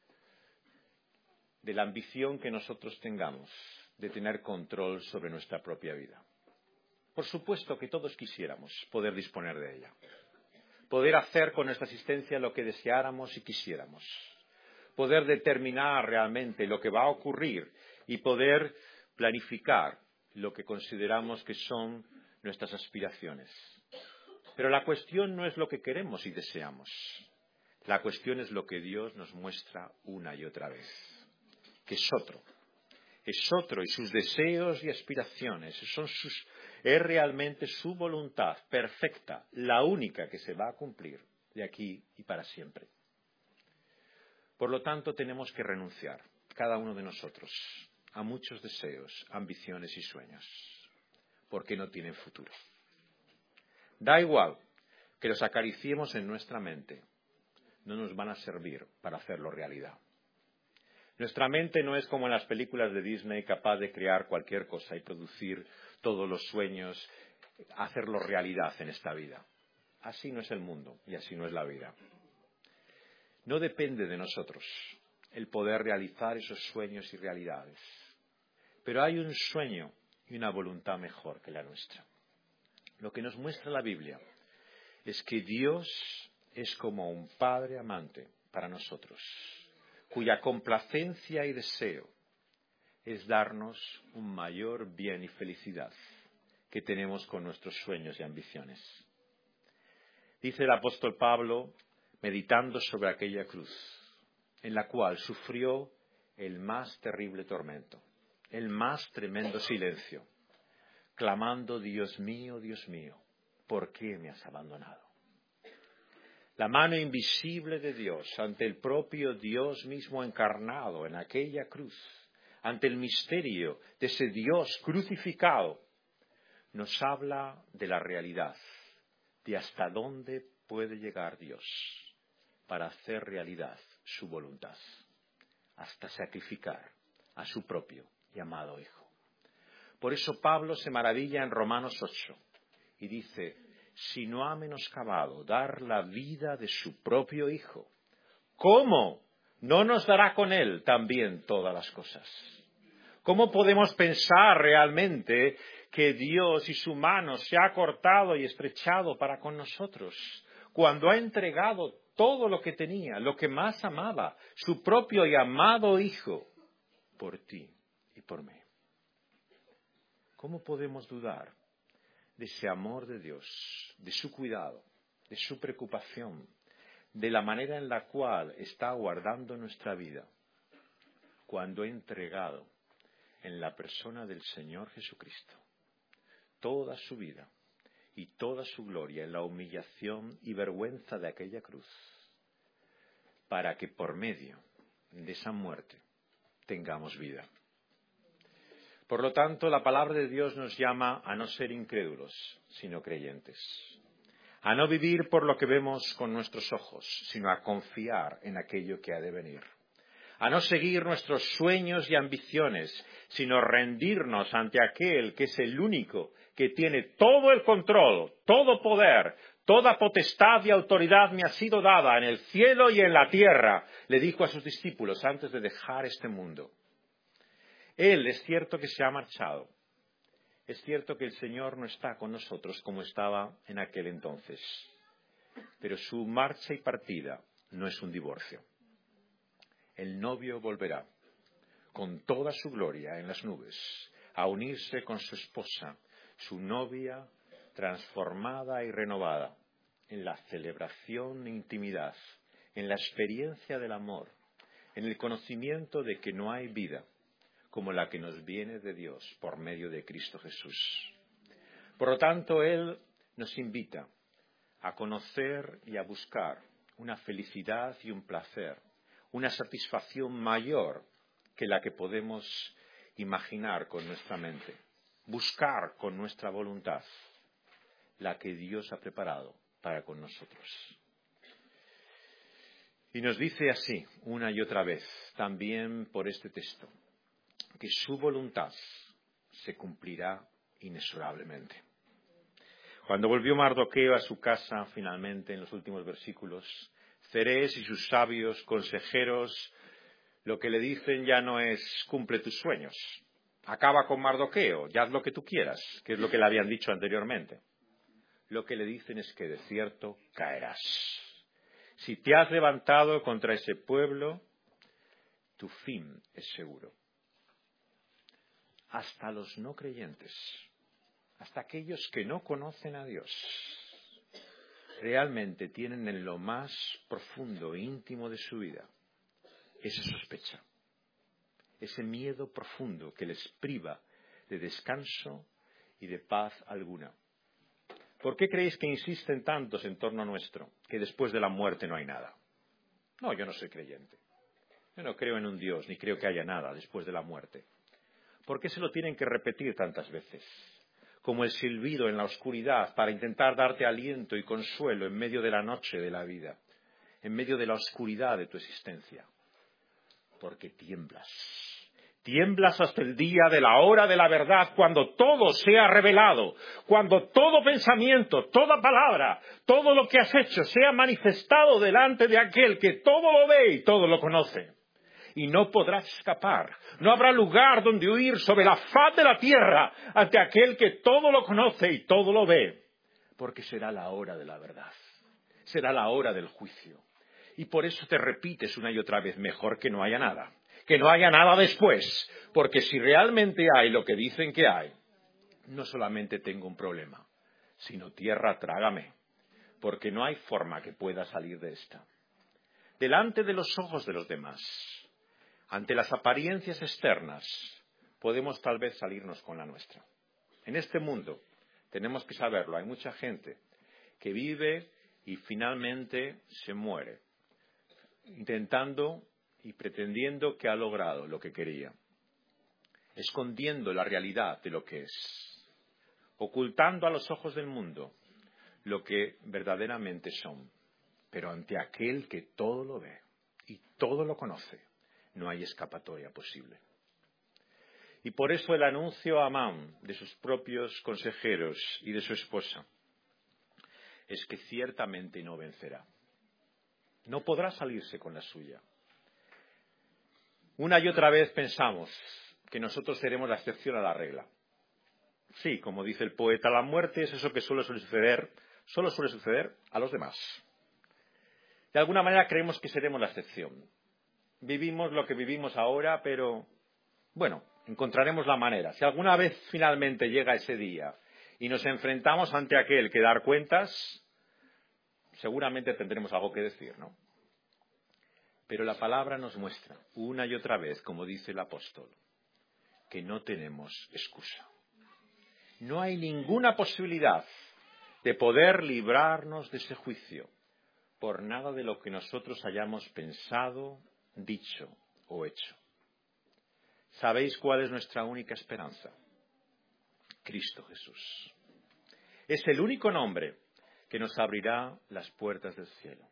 de la ambición que nosotros tengamos de tener control sobre nuestra propia vida. Por supuesto que todos quisiéramos poder disponer de ella, poder hacer con nuestra existencia lo que deseáramos y quisiéramos, poder determinar realmente lo que va a ocurrir y poder planificar lo que consideramos que son nuestras aspiraciones. Pero la cuestión no es lo que queremos y deseamos. La cuestión es lo que Dios nos muestra una y otra vez, que es otro. Es otro y sus deseos y aspiraciones es realmente su voluntad perfecta, la única que se va a cumplir de aquí y para siempre. Por lo tanto, tenemos que renunciar, cada uno de nosotros, a muchos deseos, ambiciones y sueños, porque no tienen futuro. Da igual que los acariciemos en nuestra mente, no nos van a servir para hacerlo realidad. Nuestra mente no es como en las películas de Disney, capaz de crear cualquier cosa y producir todos los sueños, hacerlo realidad en esta vida. Así no es el mundo y así no es la vida. No depende de nosotros el poder realizar esos sueños y realidades. Pero hay un sueño y una voluntad mejor que la nuestra. Lo que nos muestra la Biblia es que Dios es como un padre amante para nosotros, cuya complacencia y deseo es darnos un mayor bien y felicidad que tenemos con nuestros sueños y ambiciones. Dice el apóstol Pablo, meditando sobre aquella cruz, en la cual sufrió el más terrible tormento, el más tremendo silencio, clamando, Dios mío, ¿por qué me has abandonado? La mano invisible de Dios ante el propio Dios mismo encarnado en aquella cruz, ante el misterio de ese Dios crucificado, nos habla de la realidad, de hasta dónde puede llegar Dios para hacer realidad su voluntad, hasta sacrificar a su propio y amado Hijo. Por eso Pablo se maravilla en Romanos 8 y dice, si no ha menoscabado dar la vida de su propio Hijo, ¿cómo no nos dará con Él también todas las cosas? ¿Cómo podemos pensar realmente que Dios y su mano se ha cortado y estrechado para con nosotros, cuando ha entregado todo lo que tenía, lo que más amaba, su propio y amado Hijo, por ti y por mí? ¿Cómo podemos dudar de ese amor de Dios, de su cuidado, de su preocupación, de la manera en la cual está guardando nuestra vida, cuando ha entregado en la persona del Señor Jesucristo toda su vida y toda su gloria en la humillación y vergüenza de aquella cruz, para que por medio de esa muerte tengamos vida? Por lo tanto, la palabra de Dios nos llama a no ser incrédulos, sino creyentes. A no vivir por lo que vemos con nuestros ojos, sino a confiar en aquello que ha de venir. A no seguir nuestros sueños y ambiciones, sino rendirnos ante aquel que es el único que tiene todo el control, todo poder, toda potestad y autoridad me ha sido dada en el cielo y en la tierra, le dijo a sus discípulos antes de dejar este mundo. Él es cierto que se ha marchado. Es cierto que el Señor no está con nosotros como estaba en aquel entonces. Pero su marcha y partida no es un divorcio. El novio volverá con toda su gloria en las nubes a unirse con su esposa, su novia transformada y renovada, en la celebración e intimidad, en la experiencia del amor, en el conocimiento de que no hay vida como la que nos viene de Dios por medio de Cristo Jesús. Por lo tanto, Él nos invita a conocer y a buscar una felicidad y un placer, una satisfacción mayor que la que podemos imaginar con nuestra mente, buscar con nuestra voluntad la que Dios ha preparado para con nosotros. Y nos dice así, una y otra vez, también por este texto, que su voluntad se cumplirá inexorablemente. Cuando volvió Mardoqueo a su casa, finalmente, en los últimos versículos, Cerés y sus sabios consejeros, lo que le dicen ya no es cumple tus sueños, acaba con Mardoqueo, ya haz lo que tú quieras, que es lo que le habían dicho anteriormente. Lo que le dicen es que de cierto caerás. Si te has levantado contra ese pueblo, tu fin es seguro. Hasta los no creyentes, hasta aquellos que no conocen a Dios, realmente tienen en lo más profundo e íntimo de su vida esa sospecha, ese miedo profundo que les priva de descanso y de paz alguna. ¿Por qué creéis que insisten tantos en torno a nuestro, que después de la muerte no hay nada? No, yo no soy creyente. Yo no creo en un Dios, ni creo que haya nada después de la muerte. ¿Por qué se lo tienen que repetir tantas veces? Como el silbido en la oscuridad para intentar darte aliento y consuelo en medio de la noche de la vida, en medio de la oscuridad de tu existencia. Porque tiemblas. Tiemblas hasta el día de la hora de la verdad, cuando todo sea revelado, cuando todo pensamiento, toda palabra, todo lo que has hecho sea manifestado delante de aquel que todo lo ve y todo lo conoce. Y no podrás escapar, no habrá lugar donde huir sobre la faz de la tierra ante aquel que todo lo conoce y todo lo ve, porque será la hora de la verdad, será la hora del juicio. Y por eso te repites una y otra vez, mejor que no haya nada después, porque si realmente hay lo que dicen que hay, no solamente tengo un problema, sino tierra trágame, porque no hay forma que pueda salir de esta. Delante de los ojos de los demás, ante las apariencias externas, podemos tal vez salirnos con la nuestra. En este mundo, tenemos que saberlo, hay mucha gente que vive y finalmente se muere, intentando y pretendiendo que ha logrado lo que quería, escondiendo la realidad de lo que es, ocultando a los ojos del mundo lo que verdaderamente son. Pero ante aquel que todo lo ve y todo lo conoce, no hay escapatoria posible. Y por eso el anuncio a Amán de sus propios consejeros y de su esposa es que ciertamente no vencerá. No podrá salirse con la suya. Una y otra vez pensamos que nosotros seremos la excepción a la regla. Sí, como dice el poeta, la muerte es eso que solo suele suceder a los demás. De alguna manera creemos que seremos la excepción. Vivimos lo que vivimos ahora, pero bueno, encontraremos la manera. Si alguna vez finalmente llega ese día y nos enfrentamos ante aquel que dar cuentas, seguramente tendremos algo que decir, ¿no? Pero la palabra nos muestra una y otra vez, como dice el apóstol, que no tenemos excusa. No hay ninguna posibilidad de poder librarnos de ese juicio por nada de lo que nosotros hayamos pensado, dicho o hecho. ¿Sabéis cuál es nuestra única esperanza? Cristo Jesús. Es el único nombre que nos abrirá las puertas del cielo.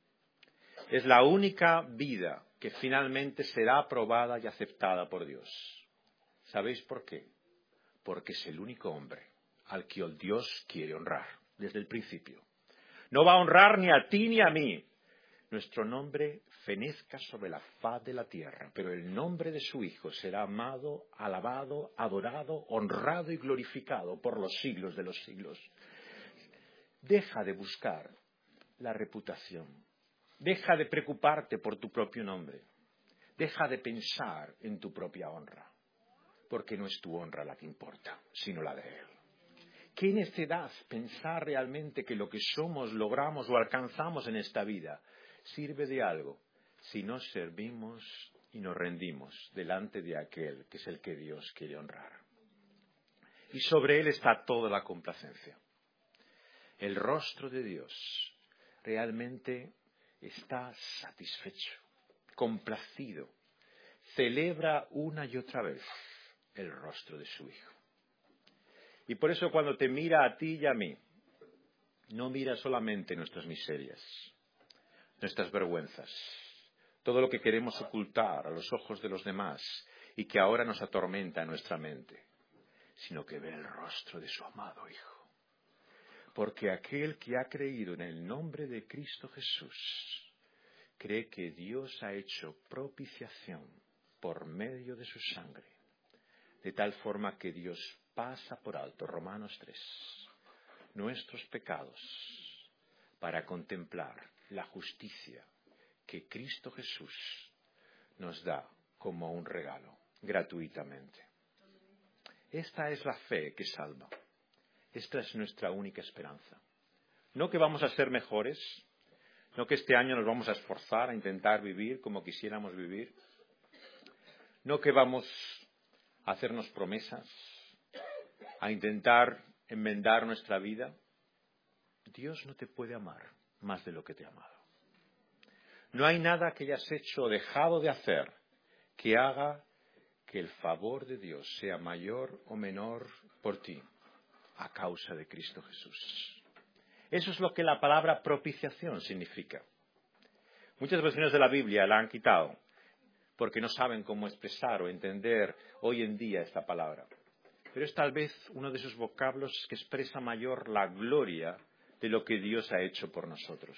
Es la única vida que finalmente será aprobada y aceptada por Dios. ¿Sabéis por qué? Porque es el único hombre al que Dios quiere honrar desde el principio. No va a honrar ni a ti ni a mí, nuestro nombre fenezca sobre la faz de la tierra, pero el nombre de su Hijo será amado, alabado, adorado, honrado y glorificado por los siglos de los siglos. Deja de buscar la reputación. Deja de preocuparte por tu propio nombre. Deja de pensar en tu propia honra, porque no es tu honra la que importa, sino la de Él. ¿Qué necedad pensar realmente que lo que somos, logramos o alcanzamos en esta vida sirve de algo si no servimos y nos rendimos delante de aquel que es el que Dios quiere honrar? Y sobre Él está toda la complacencia. El rostro de Dios realmente está satisfecho, complacido, celebra una y otra vez el rostro de su Hijo. Y por eso cuando te mira a ti y a mí, no mira solamente nuestras miserias, nuestras vergüenzas, todo lo que queremos ocultar a los ojos de los demás y que ahora nos atormenta en nuestra mente, sino que ve el rostro de su amado Hijo. Porque aquel que ha creído en el nombre de Cristo Jesús cree que Dios ha hecho propiciación por medio de su sangre, de tal forma que Dios pasa por alto, Romanos 3, nuestros pecados para contemplar la justicia que Cristo Jesús nos da como un regalo, gratuitamente. Esta es la fe que salva. Esta es nuestra única esperanza. No que vamos a ser mejores, no que este año nos vamos a esforzar a intentar vivir como quisiéramos vivir, no que vamos a hacernos promesas, a intentar enmendar nuestra vida. Dios no te puede amar más de lo que te ha amado. No hay nada que hayas hecho o dejado de hacer que haga que el favor de Dios sea mayor o menor por ti a causa de Cristo Jesús. Eso es lo que la palabra propiciación significa. Muchas versiones de la Biblia la han quitado porque no saben cómo expresar o entender hoy en día esta palabra. Pero es tal vez uno de esos vocablos que expresa mayor la gloria de lo que Dios ha hecho por nosotros.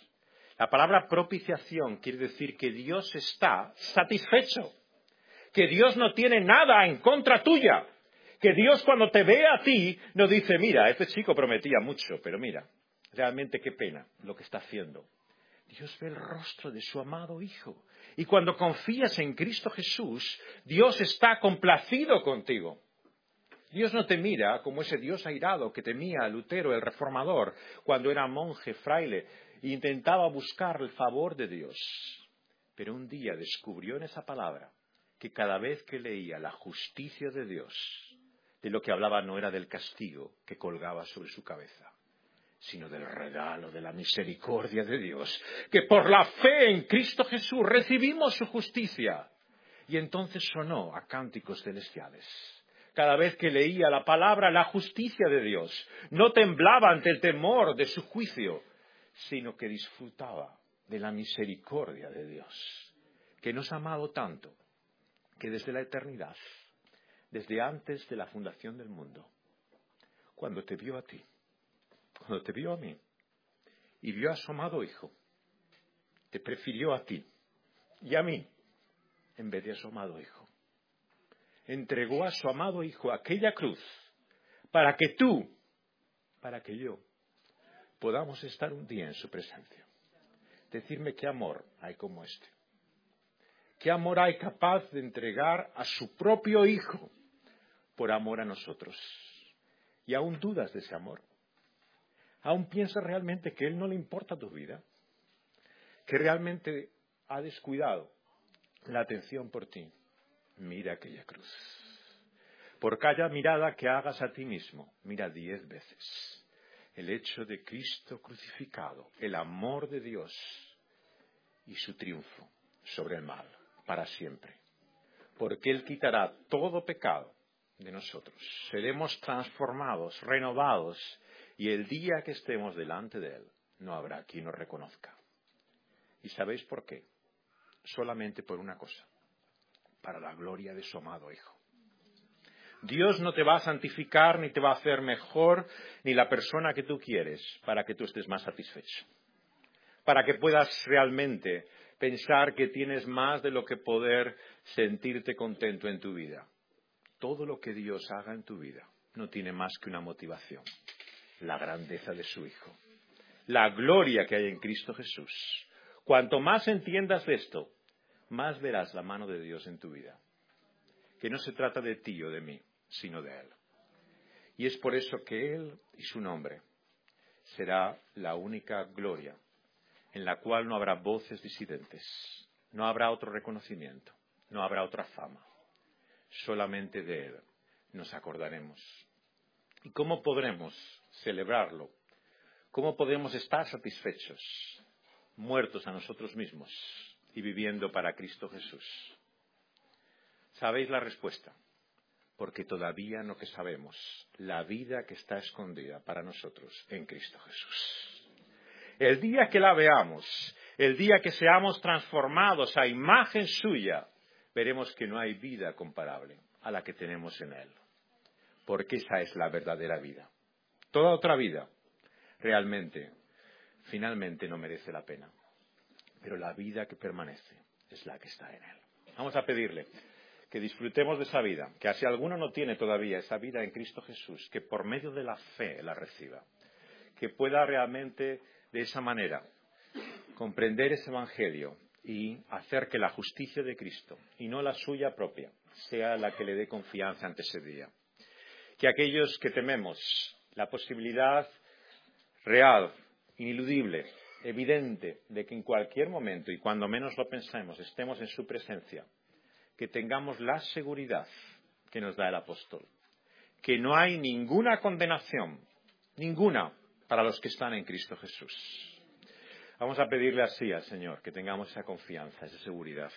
La palabra propiciación quiere decir que Dios está satisfecho, que Dios no tiene nada en contra tuya, que Dios cuando te ve a ti no dice, mira, este chico prometía mucho, pero mira, realmente qué pena lo que está haciendo. Dios ve el rostro de su amado Hijo. Y cuando confías en Cristo Jesús, Dios está complacido contigo. Dios no te mira como ese Dios airado que temía a Lutero, el reformador, cuando era monje, fraile, e intentaba buscar el favor de Dios. Pero un día descubrió en esa palabra que cada vez que leía la justicia de Dios, de lo que hablaba no era del castigo que colgaba sobre su cabeza, sino del regalo de la misericordia de Dios, que por la fe en Cristo Jesús recibimos su justicia. Y entonces sonó a cánticos celestiales. Cada vez que leía la palabra, la justicia de Dios, no temblaba ante el temor de su juicio, sino que disfrutaba de la misericordia de Dios, que nos ha amado tanto, que desde la eternidad, desde antes de la fundación del mundo, cuando te vio a ti, cuando te vio a mí, y vio a su amado Hijo, te prefirió a ti y a mí, en vez de a su amado Hijo. Entregó a su amado Hijo a aquella cruz, para que tú, para que yo, podamos estar un día en su presencia. Decirme qué amor hay como este. ¿Qué amor hay capaz de entregar a su propio Hijo por amor a nosotros? ¿Y aún dudas de ese amor? ¿Aún piensas realmente que Él no le importa tu vida? ¿Que realmente ha descuidado la atención por ti? Mira aquella cruz. Por cada mirada que hagas a ti mismo, mira 10 veces el hecho de Cristo crucificado, el amor de Dios y su triunfo sobre el mal para siempre. Porque Él quitará todo pecado de nosotros. Seremos transformados, renovados, y el día que estemos delante de Él, no habrá quien nos reconozca. ¿Y sabéis por qué? Solamente por una cosa: para la gloria de su amado Hijo. Dios no te va a santificar, ni te va a hacer mejor, ni la persona que tú quieres, para que tú estés más satisfecho. para que puedas realmente pensar que tienes más de lo que poder sentirte contento en tu vida. Todo lo que Dios haga en tu vida no tiene más que una motivación: la grandeza de su Hijo, la gloria que hay en Cristo Jesús. Cuanto más entiendas de esto, más verás la mano de Dios en tu vida. Que no se trata de ti o de mí, sino de Él. Y es por eso que Él y su nombre será la única gloria, en la cual no habrá voces disidentes, no habrá otro reconocimiento, no habrá otra fama. Solamente de Él nos acordaremos. ¿Y cómo podremos celebrarlo? ¿Cómo podemos estar satisfechos, muertos a nosotros mismos y viviendo para Cristo Jesús? ¿Sabéis la respuesta? Porque todavía no que sabemos la vida que está escondida para nosotros en Cristo Jesús. El día que la veamos, el día que seamos transformados a imagen suya, veremos que no hay vida comparable a la que tenemos en Él. Porque esa es la verdadera vida. Toda otra vida realmente, finalmente no merece la pena. Pero la vida que permanece es la que está en Él. Vamos a pedirle que disfrutemos de esa vida, que si alguno no tiene todavía esa vida en Cristo Jesús, que por medio de la fe la reciba, que pueda realmente de esa manera comprender ese Evangelio y hacer que la justicia de Cristo, y no la suya propia, sea la que le dé confianza ante ese día. Que aquellos que tememos la posibilidad real, ineludible, evidente, de que en cualquier momento, y cuando menos lo pensemos, estemos en su presencia, que tengamos la seguridad que nos da el apóstol, que no hay ninguna condenación, ninguna, para los que están en Cristo Jesús. Vamos a pedirle así al Señor, que tengamos esa confianza, esa seguridad.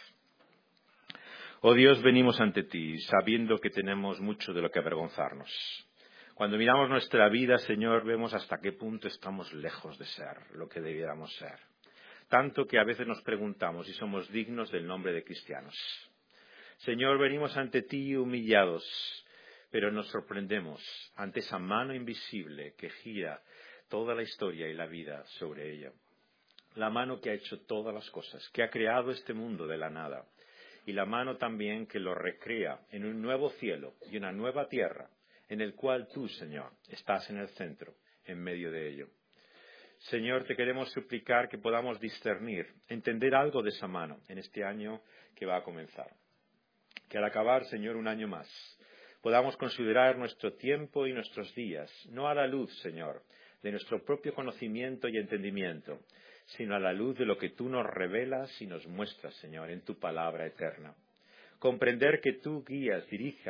Oh Dios, venimos ante ti, sabiendo que tenemos mucho de lo que avergonzarnos. Cuando miramos nuestra vida, Señor, vemos hasta qué punto estamos lejos de ser lo que debiéramos ser. Tanto que a veces nos preguntamos si somos dignos del nombre de cristianos. Señor, venimos ante ti humillados, pero nos sorprendemos ante esa mano invisible que gira toda la historia y la vida sobre ella. La mano que ha hecho todas las cosas, que ha creado este mundo de la nada, y la mano también que lo recrea en un nuevo cielo y una nueva tierra, en el cual tú, Señor, estás en el centro, en medio de ello. Señor, te queremos suplicar que podamos discernir, entender algo de esa mano en este año que va a comenzar. Que al acabar, Señor, un año más, podamos considerar nuestro tiempo y nuestros días, no a la luz, Señor, de nuestro propio conocimiento y entendimiento, sino a la luz de lo que tú nos revelas y nos muestras, Señor, en tu palabra eterna. Comprender que tú guías,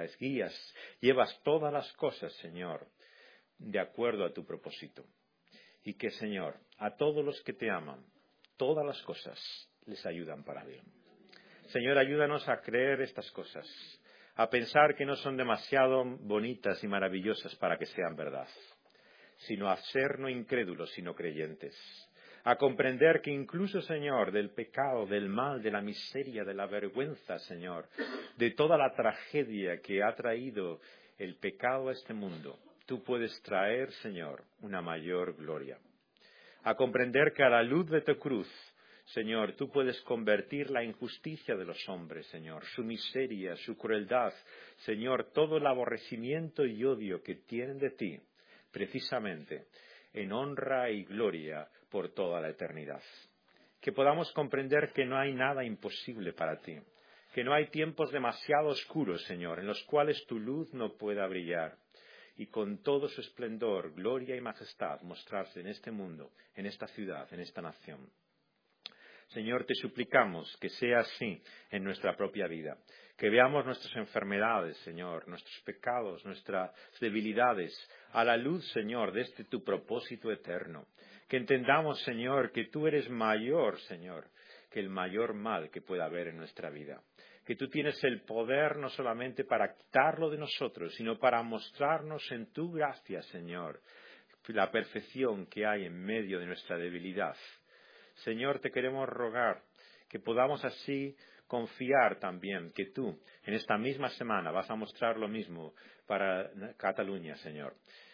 llevas todas las cosas, Señor, de acuerdo a tu propósito. Y que, Señor, a todos los que te aman, todas las cosas les ayudan para bien. Señor, ayúdanos a creer estas cosas, a pensar que no son demasiado bonitas y maravillosas para que sean verdad, sino a ser no incrédulos, sino creyentes. A comprender que incluso, Señor, del pecado, del mal, de la miseria, de la vergüenza, Señor, de toda la tragedia que ha traído el pecado a este mundo, tú puedes traer, Señor, una mayor gloria. A comprender que a la luz de tu cruz, Señor, tú puedes convertir la injusticia de los hombres, Señor, su miseria, su crueldad, Señor, todo el aborrecimiento y odio que tienen de ti, precisamente, en honra y gloria por toda la eternidad. Que podamos comprender que no hay nada imposible para ti, que no hay tiempos demasiado oscuros, Señor, en los cuales tu luz no pueda brillar, y con todo su esplendor, gloria y majestad mostrarse en este mundo, en esta ciudad, en esta nación. Señor, te suplicamos que sea así en nuestra propia vida, que veamos nuestras enfermedades, Señor, nuestros pecados, nuestras debilidades, a la luz, Señor, de este tu propósito eterno. Que entendamos, Señor, que tú eres mayor, Señor, que el mayor mal que pueda haber en nuestra vida. Que tú tienes el poder no solamente para quitarlo de nosotros, sino para mostrarnos en tu gracia, Señor, la perfección que hay en medio de nuestra debilidad. Señor, te queremos rogar que podamos así confiar también que tú en esta misma semana vas a mostrar lo mismo para Cataluña, Señor.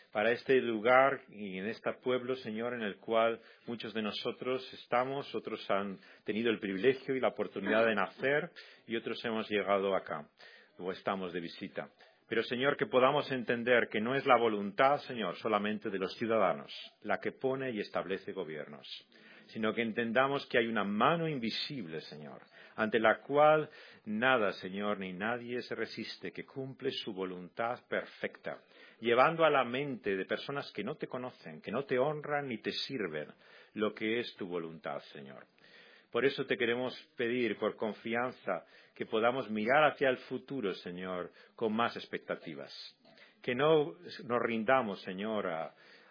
para este lugar y en este pueblo, Señor, en el cual muchos de nosotros estamos, otros han tenido el privilegio y la oportunidad de nacer y otros hemos llegado acá o estamos de visita. Pero, Señor, que podamos entender que no es la voluntad, Señor, solamente de los ciudadanos la que pone y establece gobiernos, sino que entendamos que hay una mano invisible, Señor, ante la cual nada, Señor, ni nadie se resiste, que cumple su voluntad perfecta, llevando a la mente de personas que no te conocen, que no te honran ni te sirven, lo que es tu voluntad, Señor. Por eso te queremos pedir, por confianza, que podamos mirar hacia el futuro, Señor, con más expectativas. Que no nos rindamos, Señor, a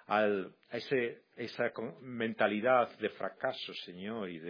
esa mentalidad de fracaso, Señor, y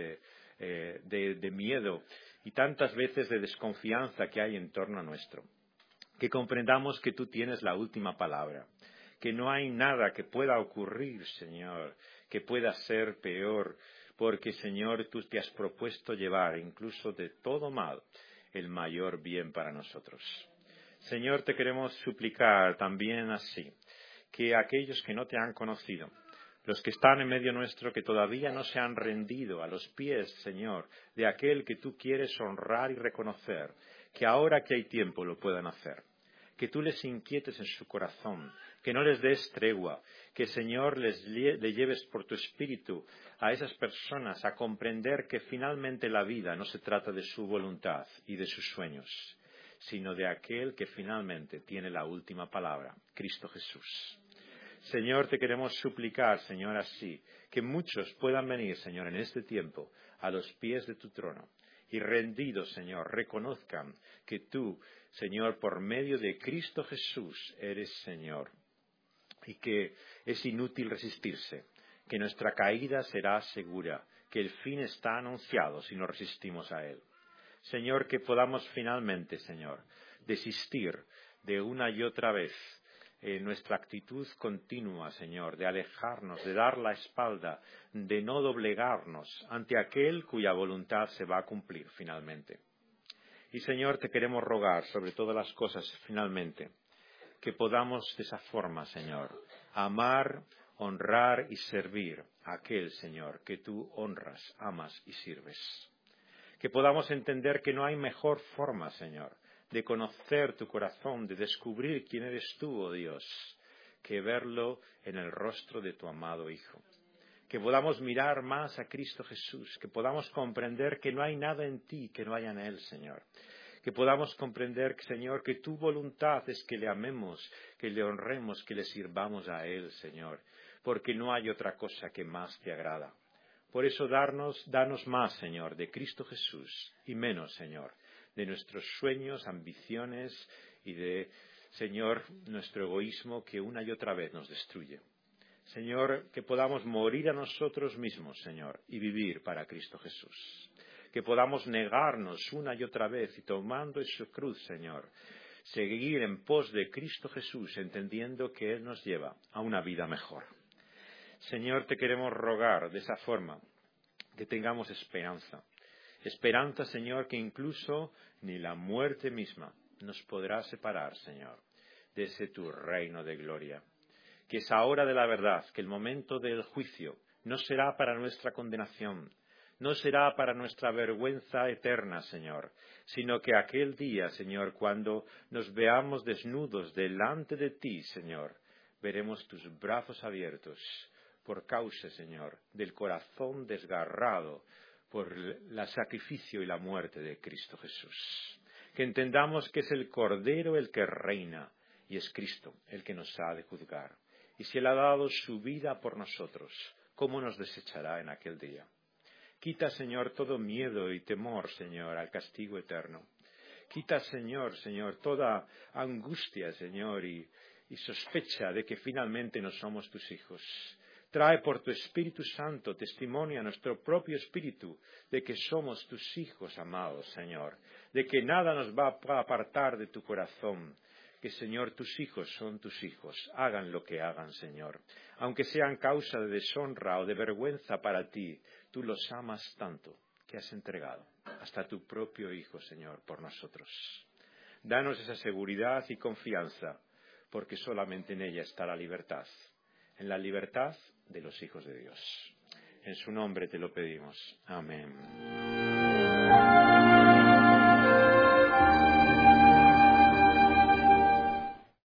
de miedo, y tantas veces de desconfianza que hay en torno a nuestro. Que comprendamos que tú tienes la última palabra, que no hay nada que pueda ocurrir, Señor, que pueda ser peor, porque, Señor, tú te has propuesto llevar, incluso de todo mal, el mayor bien para nosotros. Señor, te queremos suplicar también así, que aquellos que no te han conocido, los que están en medio nuestro, que todavía no se han rendido a los pies, Señor, de aquel que tú quieres honrar y reconocer, que ahora que hay tiempo lo puedan hacer. Que tú les inquietes en su corazón, que no les des tregua, que, Señor, le lleves por tu espíritu a esas personas a comprender que finalmente la vida no se trata de su voluntad y de sus sueños, sino de aquel que finalmente tiene la última palabra, Cristo Jesús. Señor, te queremos suplicar, Señor, así, que muchos puedan venir, Señor, en este tiempo a los pies de tu trono y rendidos, Señor, reconozcan que tú, Señor, por medio de Cristo Jesús eres Señor y que es inútil resistirse, que nuestra caída será segura, que el fin está anunciado si no resistimos a Él. Señor, que podamos finalmente, Señor, desistir de una y otra vez nuestra actitud continua, Señor, de alejarnos, de dar la espalda, de no doblegarnos ante aquel cuya voluntad se va a cumplir finalmente. Y, Señor, te queremos rogar sobre todas las cosas finalmente, que podamos de esa forma, Señor, amar, honrar y servir a aquel, Señor, que tú honras, amas y sirves. Que podamos entender que no hay mejor forma, Señor, de conocer tu corazón, de descubrir quién eres tú, oh Dios, que verlo en el rostro de tu amado Hijo. Que podamos mirar más a Cristo Jesús, que podamos comprender que no hay nada en ti que no haya en Él, Señor. Que podamos comprender, Señor, que tu voluntad es que le amemos, que le honremos, que le sirvamos a Él, Señor, porque no hay otra cosa que más te agrada. Por eso danos más, Señor, de Cristo Jesús y menos, Señor, de nuestros sueños, ambiciones y de, Señor, nuestro egoísmo que una y otra vez nos destruye. Señor, que podamos morir a nosotros mismos, Señor, y vivir para Cristo Jesús. Que podamos negarnos una y otra vez y tomando esa cruz, Señor, seguir en pos de Cristo Jesús, entendiendo que Él nos lleva a una vida mejor. Señor, te queremos rogar de esa forma que tengamos esperanza. Esperanza, Señor, que incluso ni la muerte misma nos podrá separar, Señor, de ese tu reino de gloria. Que es ahora de la verdad, que el momento del juicio no será para nuestra condenación, no será para nuestra vergüenza eterna, Señor, sino que aquel día, Señor, cuando nos veamos desnudos delante de ti, Señor, veremos tus brazos abiertos por causa, Señor, del corazón desgarrado por el sacrificio y la muerte de Cristo Jesús. Que entendamos que es el Cordero el que reina y es Cristo el que nos ha de juzgar. Y si Él ha dado su vida por nosotros, ¿cómo nos desechará en aquel día? Quita, Señor, todo miedo y temor, Señor, al castigo eterno. Quita, Señor, toda angustia, Señor, y sospecha de que finalmente no somos tus hijos. Trae por tu Espíritu Santo testimonio a nuestro propio espíritu de que somos tus hijos amados, Señor, de que nada nos va a apartar de tu corazón, que, Señor, tus hijos son tus hijos, hagan lo que hagan, Señor. Aunque sean causa de deshonra o de vergüenza para ti, tú los amas tanto que has entregado hasta tu propio Hijo, Señor, por nosotros. Danos esa seguridad y confianza, porque solamente en ella está la libertad, en la libertad de los hijos de Dios. En su nombre te lo pedimos. Amén.